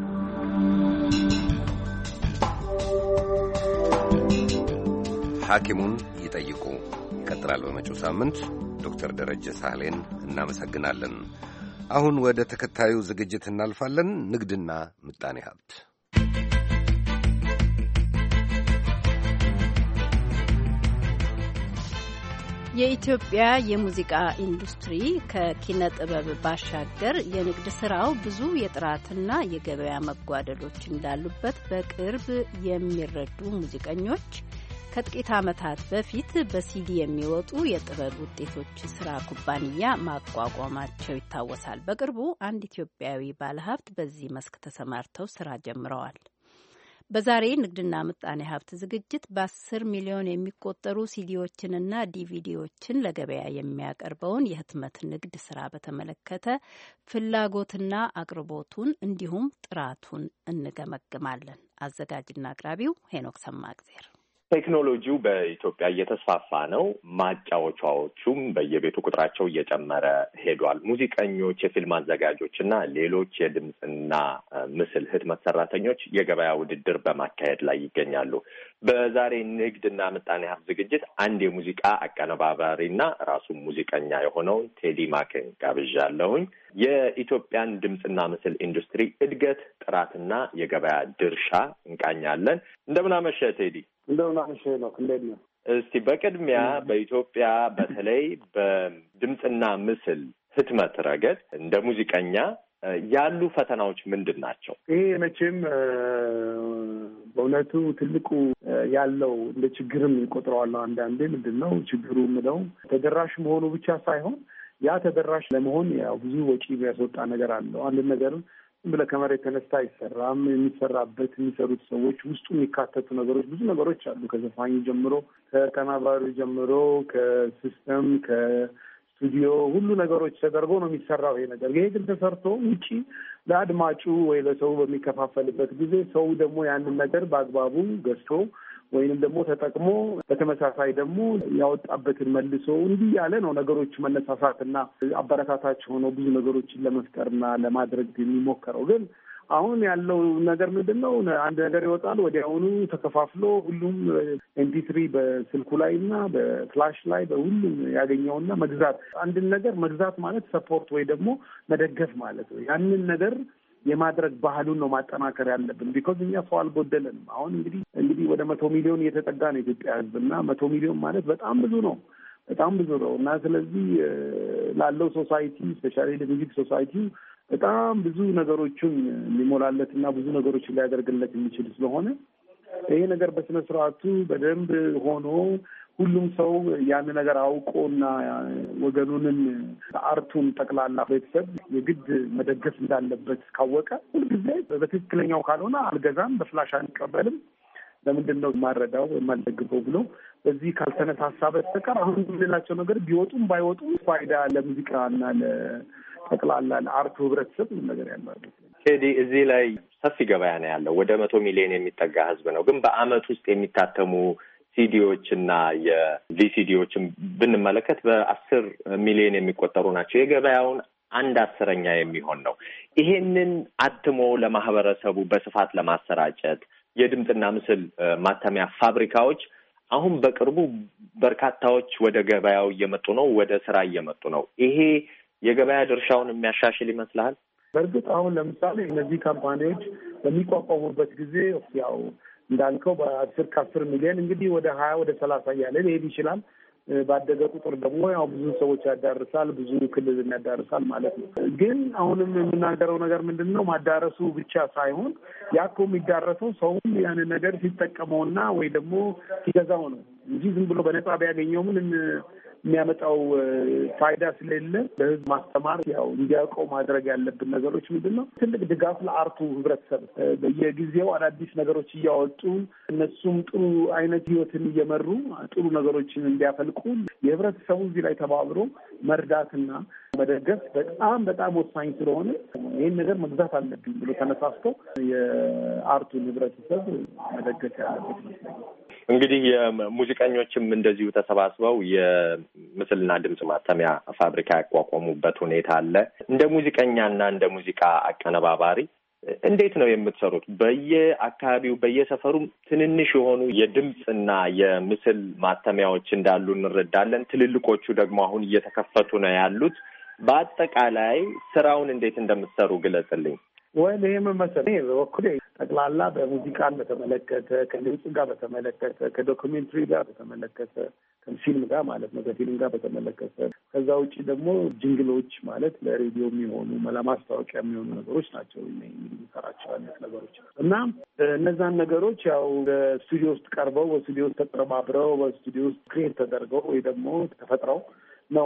ሐኪሙን ይጠይቁ ይቀጥላል በመጪው ሳምንት። ዶክተር ደረጀ ሳህሌን እናመሰግናለን። አሁን ወደ ተከታዩ ዝግጅት እናልፋለን። ንግድና ምጣኔ ሀብት። የኢትዮጵያ የሙዚቃ ኢንዱስትሪ ከኪነ ጥበብ ባሻገር የንግድ ስራው ብዙ የጥራትና የገበያ መጓደሎች እንዳሉበት በቅርብ የሚረዱ ሙዚቀኞች ከጥቂት ዓመታት በፊት በሲዲ የሚወጡ የጥበብ ውጤቶች ስራ ኩባንያ ማቋቋማቸው ይታወሳል። በቅርቡ አንድ ኢትዮጵያዊ ባለሀብት በዚህ መስክ ተሰማርተው ስራ ጀምረዋል። በዛሬ ንግድና ምጣኔ ሀብት ዝግጅት በ10 ሚሊዮን የሚቆጠሩ ሲዲዎችንና ዲቪዲዎችን ለገበያ የሚያቀርበውን የህትመት ንግድ ስራ በተመለከተ ፍላጎትና አቅርቦቱን እንዲሁም ጥራቱን እንገመግማለን። አዘጋጅና አቅራቢው ሄኖክ ሰማእግዜር። ቴክኖሎጂው በኢትዮጵያ እየተስፋፋ ነው። ማጫወቻዎቹም በየቤቱ ቁጥራቸው እየጨመረ ሄዷል። ሙዚቀኞች፣ የፊልም አዘጋጆች እና ሌሎች የድምፅና ምስል ህትመት ሰራተኞች የገበያ ውድድር በማካሄድ ላይ ይገኛሉ። በዛሬ ንግድና ምጣኔ ሀብት ዝግጅት አንድ የሙዚቃ አቀነባባሪና ራሱ ሙዚቀኛ የሆነውን ቴዲ ማክን ጋብዣለሁኝ። የኢትዮጵያን ድምፅና ምስል ኢንዱስትሪ እድገት፣ ጥራትና የገበያ ድርሻ እንቃኛለን። እንደምን አመሸህ ቴዲ? እንደምን አመሸህ ነው። እንዴት ነው? እስቲ በቅድሚያ በኢትዮጵያ በተለይ በድምፅና ምስል ህትመት ረገድ እንደ ሙዚቀኛ ያሉ ፈተናዎች ምንድን ናቸው? ይሄ መቼም በእውነቱ ትልቁ ያለው እንደ ችግርም ይቆጥረዋል። አንዳንዴ ምንድን ነው ችግሩ የምለው ተደራሽ መሆኑ ብቻ ሳይሆን ያ ተደራሽ ለመሆን ያው ብዙ ወጪ የሚያስወጣ ነገር አለው። አንድ ነገር ብለህ ከመሬት ተነስታ አይሰራም። የሚሰራበት የሚሰሩት ሰዎች ውስጡ የሚካተቱ ነገሮች ብዙ ነገሮች አሉ። ከዘፋኙ ጀምሮ፣ ከቀናባሪው ጀምሮ፣ ከሲስተም ከስቱዲዮ ሁሉ ነገሮች ተደርጎ ነው የሚሰራው ይሄ ነገር። ይሄ ግን ተሰርቶ ውጪ ለአድማጩ ወይ ለሰው በሚከፋፈልበት ጊዜ ሰው ደግሞ ያንን ነገር በአግባቡ ገዝቶ ወይንም ደግሞ ተጠቅሞ በተመሳሳይ ደግሞ ያወጣበትን መልሶ እንዲህ ያለ ነው ነገሮች መነሳሳትና አበረታታች ሆኖ ብዙ ነገሮችን ለመፍጠርና ለማድረግ የሚሞከረው። ግን አሁን ያለው ነገር ምንድን ነው? አንድ ነገር ይወጣል፣ ወዲያውኑ ተከፋፍሎ ሁሉም ኤምፒ3 በስልኩ ላይ እና በፍላሽ ላይ በሁሉም ያገኘውና መግዛት። አንድን ነገር መግዛት ማለት ሰፖርት ወይ ደግሞ መደገፍ ማለት ነው። ያንን ነገር የማድረግ ባህሉን ነው ማጠናከር ያለብን። ቢኮዝ እኛ ሰው አልጎደለንም። አሁን እንግዲህ ወደ 100 ሚሊዮን እየተጠጋ ነው የኢትዮጵያ ሕዝብ እና 100 ሚሊዮን ማለት በጣም ብዙ ነው፣ በጣም ብዙ ነው እና ስለዚህ ላለው ሶሳይቲ ስፔሻሊ ለሚውዚክ ሶሳይቲ በጣም ብዙ ነገሮችን ሊሞላለት እና ብዙ ነገሮችን ሊያደርግለት የሚችል ስለሆነ ይሄ ነገር በስነ ስርዓቱ በደንብ ሆኖ ሁሉም ሰው ያን ነገር አውቆና ወገኑንን አርቱን ጠቅላላ ቤተሰብ የግድ መደገፍ እንዳለበት ካወቀ ሁልጊዜ በትክክለኛው ካልሆነ አልገዛም፣ በፍላሽ አንቀበልም፣ ለምንድን ነው የማረዳው የማልደግፈው ብሎ በዚህ ካልተነሳሳ በስተቀር አሁን የምንላቸው ነገር ቢወጡም ባይወጡም ፋይዳ ለሙዚቃና ለጠቅላላ ለአርቱ ህብረተሰብ ነገር ያለው ቴዲ፣ እዚህ ላይ ሰፊ ገበያ ነው ያለው። ወደ 100 ሚሊዮን የሚጠጋ ህዝብ ነው። ግን በአመት ውስጥ የሚታተሙ ሲዲዎች እና የቪሲዲዎችን ብንመለከት በ10 ሚሊዮን የሚቆጠሩ ናቸው። የገበያውን 1/10 የሚሆን ነው። ይሄንን አትሞ ለማህበረሰቡ በስፋት ለማሰራጨት የድምፅና ምስል ማተሚያ ፋብሪካዎች አሁን በቅርቡ በርካታዎች ወደ ገበያው እየመጡ ነው፣ ወደ ስራ እየመጡ ነው። ይሄ የገበያ ድርሻውን የሚያሻሽል ይመስልሃል? በእርግጥ አሁን ለምሳሌ እነዚህ ካምፓኒዎች በሚቋቋሙበት ጊዜ ያው እንዳልከው በ10 ሚሊዮን እንግዲህ ወደ 20 ወደ 30 እያለ ሊሄድ ይችላል። ባደገ ቁጥር ደግሞ ያው ብዙ ሰዎች ያዳርሳል፣ ብዙ ክልል ያዳርሳል ማለት ነው። ግን አሁንም የምናገረው ነገር ምንድነው ማዳረሱ ብቻ ሳይሆን ያኮ የሚዳረሰው ሰውም ያንን ነገር ሲጠቀመውና ወይ ደግሞ ሲገዛው ነው እንጂ ዝም ብሎ በነጻ ቢያገኘው ምን የሚያመጣው ፋይዳ ስለሌለ ለህዝብ ማስተማር ያው እንዲያውቀው ማድረግ ያለብን ነገሮች ምንድነው ትልቅ ድጋፍ ለአርቱ ህብረተሰብ በየጊዜው አዳዲስ ነገሮች እያወጡ እነሱም ጥሩ አይነት ህይወትን እየመሩ ጥሩ ነገሮችን እንዲያፈልቁ የህብረተሰቡ እዚህ ላይ ተባብሮ መርዳትና መደገፍ በጣም ወሳኝ ስለሆነ ይህን ነገር መግዛት አለብኝ ብሎ ተነሳስቶ የአርቱን ህብረተሰብ መደገፍ ያለበት ይመስለኛል። እንግዲህ የሙዚቀኞችም እንደዚሁ ተሰባስበው የምስልና ድምጽ ማተሚያ ፋብሪካ ያቋቋሙበት ሁኔታ አለ። እንደ ሙዚቀኛና እንደ ሙዚቃ አቀነባባሪ እንዴት ነው የምትሰሩት? በየአካባቢው በየሰፈሩ ትንንሽ የሆኑ የድምጽና የምስል ማተሚያዎች እንዳሉ እንረዳለን። ትልልቆቹ ደግሞ አሁን እየተከፈቱ ነው ያሉት። በአጠቃላይ ስራውን እንዴት እንደምትሰሩ ግለጽልኝ። ወይም ይሄ ምን መሰለኝ በበኩሌ ጠቅላላ በሙዚቃን በተመለከተ ከድምጽ ጋር በተመለከተ ከዶክሜንተሪ ጋር በተመለከተ ከፊልም ጋር ማለት ነው ከፊልም ጋር በተመለከተ ከዛ ውጭ ደግሞ ጅንግሎች ማለት ለሬዲዮ የሚሆኑ ለማስታወቂያ የሚሆኑ ነገሮች ናቸው የሚሰራቸው አይነት ነገሮች እና እነዛን ነገሮች ያው በስቱዲዮ ውስጥ ቀርበው በስቱዲዮ ውስጥ ተቀነባብረው በስቱዲዮ ውስጥ ክሬት ተደርገው ወይ ደግሞ ተፈጥረው ነው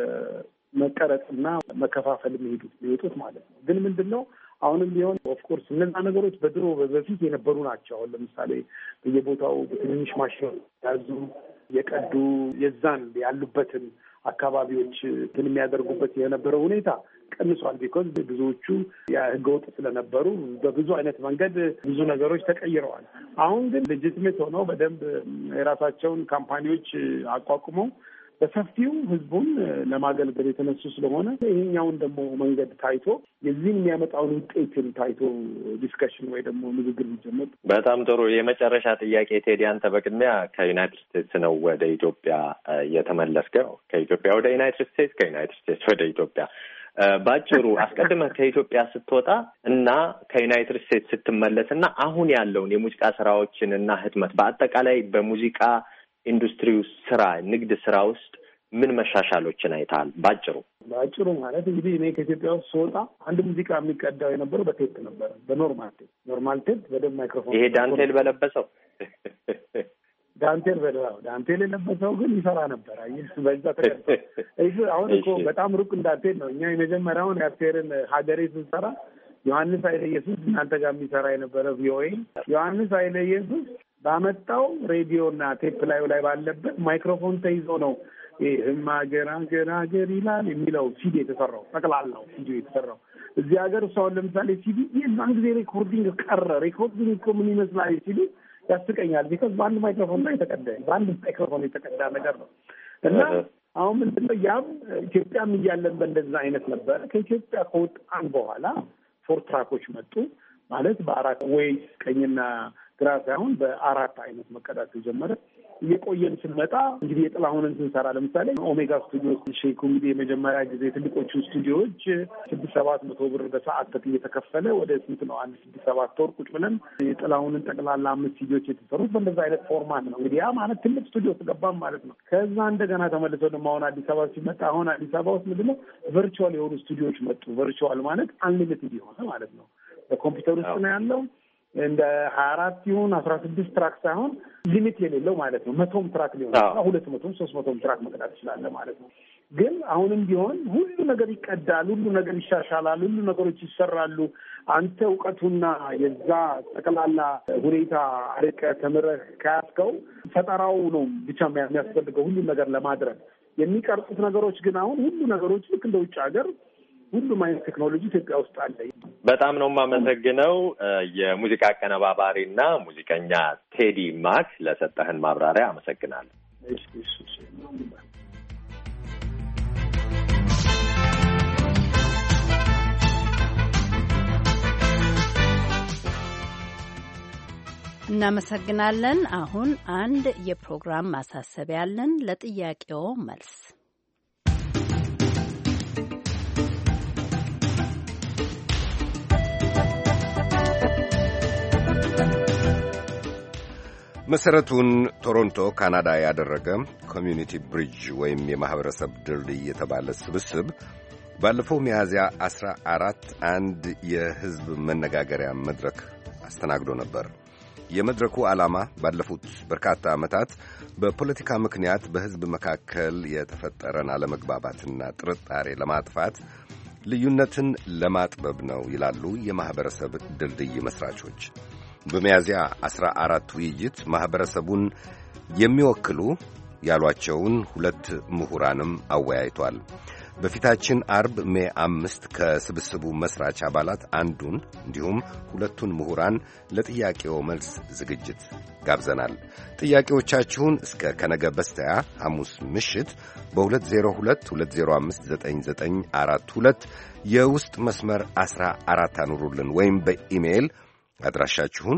መቀረጽና መከፋፈል የሚወጡት ማለት ነው። ግን ምንድነው አሁንም ቢሆን ኦፍኮርስ እነዛ ነገሮች በድሮ በፊት የነበሩ ናቸው። አሁን ለምሳሌ በየቦታው በትንንሽ ማሽን ያዙ የቀዱ የዛን ያሉበትን አካባቢዎች የሚያደርጉበት የነበረው ሁኔታ ቀንሷል። ቢኮዝ ብዙዎቹ ህገወጥ ስለነበሩ በብዙ አይነት መንገድ ብዙ ነገሮች ተቀይረዋል። አሁን ግን ሌጂቲሜት ሆነው በደንብ የራሳቸውን ካምፓኒዎች አቋቁመው በሰፊው ህዝቡን ለማገልገል የተነሱ ስለሆነ ይሄኛውን ደግሞ መንገድ ታይቶ የዚህን የሚያመጣውን ውጤትን ታይቶ ዲስከሽን ወይ ደግሞ ንግግር ቢጀመር በጣም ጥሩ። የመጨረሻ ጥያቄ ቴዲ፣ አንተ በቅድሚያ ከዩናይትድ ስቴትስ ነው ወደ ኢትዮጵያ የተመለስከው። ከኢትዮጵያ ወደ ዩናይትድ ስቴትስ፣ ከዩናይትድ ስቴትስ ወደ ኢትዮጵያ። ባጭሩ አስቀድመህ ከኢትዮጵያ ስትወጣ እና ከዩናይትድ ስቴትስ ስትመለስ እና አሁን ያለውን የሙዚቃ ስራዎችን እና ህትመት በአጠቃላይ በሙዚቃ ኢንዱስትሪ ስራ ንግድ ስራ ውስጥ ምን መሻሻሎችን አይተሃል? ባጭሩ ማለት እንግዲህ እኔ ከኢትዮጵያ ውስጥ ስወጣ አንድ ሙዚቃ የሚቀዳው የነበረው በቴፕ ነበረ፣ በኖርማል ቴፕ በደንብ ማይክሮፎን። ይሄ ዳንቴል በለበሰው ዳንቴል የለበሰው ግን ይሰራ ነበር። በዛ ተቀርጾ አሁን እኮ በጣም ሩቅ እንዳትሄድ ነው። እኛ የመጀመሪያውን የአስቴርን ሀገሬ ስንሰራ ዮሐንስ ኃይለ ኢየሱስ እናንተ ጋር የሚሰራ የነበረ ቪኦኤ ዮሐንስ ኃይለ ኢየሱስ ባመጣው ሬዲዮና ቴፕ ላይ ባለበት ማይክሮፎን ተይዞ ነው ሀገር ይላል የሚለው ሲዲ የተሰራው። ጠቅላላው ሲዲ የተሰራው እዚህ ሀገር ሰውን ለምሳሌ ሲዲ የዛን ጊዜ ሬኮርዲንግ ቀረ። ሬኮርዲንግ እኮ ምን ይመስላል ሲዲ ያስቀኛል። ቢኮዝ በአንድ ማይክሮፎን ላይ የተቀዳ ነገር ነው እና አሁን ምንድነው ያም ኢትዮጵያም እያለን በእንደዛ አይነት ነበር። ከኢትዮጵያ ከወጣን በኋላ ፎር ትራኮች መጡ ማለት በአራት ወይ ቀኝና ግራ ሳይሆን በአራት አይነት መቀዳት ተጀመረ። እየቆየን ስንመጣ እንግዲህ የጥላሁንን ስንሰራ ለምሳሌ ኦሜጋ ስቱዲዮ ሼኩ እንግዲህ የመጀመሪያ ጊዜ ትልቆቹ ስቱዲዮዎች 600-700 ብር በሰዓት እየተከፈለ ወደ ስንት ነው 6-7 ወር ቁጭ ብለን የጥላሁንን ጠቅላላ 5 ስቱዲዮች የተሰሩት በእንደዛ አይነት ፎርማት ነው። እንግዲህ ያ ማለት ትልቅ ስቱዲዮ ተገባም ማለት ነው። ከዛ እንደገና ተመልሰው ደግሞ አሁን አዲስ አበባ ሲመጣ አሁን አዲስ አበባ ውስጥ ምንድነው ቨርቹዋል የሆኑ ስቱዲዮዎች መጡ። ቨርቹዋል ማለት አንሊሚትድ የሆነ ማለት ነው። በኮምፒውተር ውስጥ ነው ያለው እንደ 24 ይሁን 16 ትራክ ሳይሆን ሊሚት የሌለው ማለት ነው። 100 ትራክ ሊሆን ይችላል፣ 200 300 ትራክ መቅዳት ይችላል ማለት ነው። ግን አሁንም ቢሆን ሁሉ ነገር ይቀዳል፣ ሁሉ ነገር ይሻሻላል፣ ሁሉ ነገሮች ይሰራሉ። አንተ እውቀቱና የዛ ጠቅላላ ሁኔታ አርቀህ ተምረህ ከያዝከው ፈጠራው ነው ብቻ የሚያስፈልገው ሁሉ ነገር ለማድረግ። የሚቀርጹት ነገሮች ግን አሁን ሁሉ ነገሮች ልክ እንደ ውጭ ሀገር ሁሉም አይነት ቴክኖሎጂ ኢትዮጵያ ውስጥ አለ። በጣም ነው የማመሰግነው የሙዚቃ አቀነባባሪና ሙዚቀኛ ቴዲ ማክ ለሰጠህን ማብራሪያ አመሰግናለሁ። እናመሰግናለን። አሁን አንድ የፕሮግራም ማሳሰቢያ አለን። ለጥያቄው መልስ መሰረቱን ቶሮንቶ ካናዳ ያደረገ ኮሚዩኒቲ ብሪጅ ወይም የማህበረሰብ ድልድይ የተባለ ስብስብ ባለፈው ሚያዝያ 14 አንድ የሕዝብ መነጋገሪያ መድረክ አስተናግዶ ነበር። የመድረኩ ዓላማ ባለፉት በርካታ ዓመታት በፖለቲካ ምክንያት በሕዝብ መካከል የተፈጠረን አለመግባባትና ጥርጣሬ ለማጥፋት ልዩነትን ለማጥበብ ነው ይላሉ የማኅበረሰብ ድልድይ መሥራቾች። በሚያዝያ 14 ውይይት ማኅበረሰቡን የሚወክሉ ያሏቸውን 2 ምሁራንም አወያይቷል። በፊታችን አርብ ሜይ 5 ከስብስቡ መስራች አባላት አንዱን እንዲሁም 2ቱን ምሁራን ለጥያቄው መልስ ዝግጅት ጋብዘናል። ጥያቄዎቻችሁን እስከ ከነገ በስቲያ ሐሙስ ምሽት በ2022059942 የውስጥ መስመር 14 አኑሩልን ወይም በኢሜይል አድራሻችሁን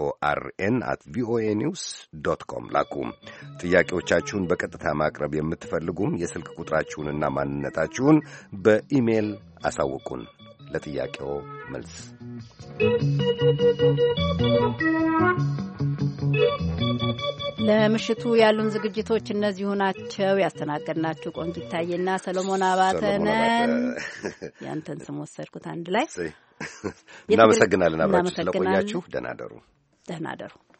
HORN@voanews.com ላኩ። ጥያቄዎቻችሁን በቀጥታ ማቅረብ የምትፈልጉም የስልክ ቁጥራችሁንና ማንነታችሁን በኢሜይል አሳውቁን። ለጥያቄው መልስ ለምሽቱ ያሉን ዝግጅቶች እነዚሁ ናቸው። ያስተናገድናችሁ ቆንጂት ታዬና ሰሎሞን አባተ ነን። ያንተን ስም ወሰድኩት አንድ ላይ። እናመሰግናለን አብራችሁ ስለቆያችሁ። ደህና ደሩ።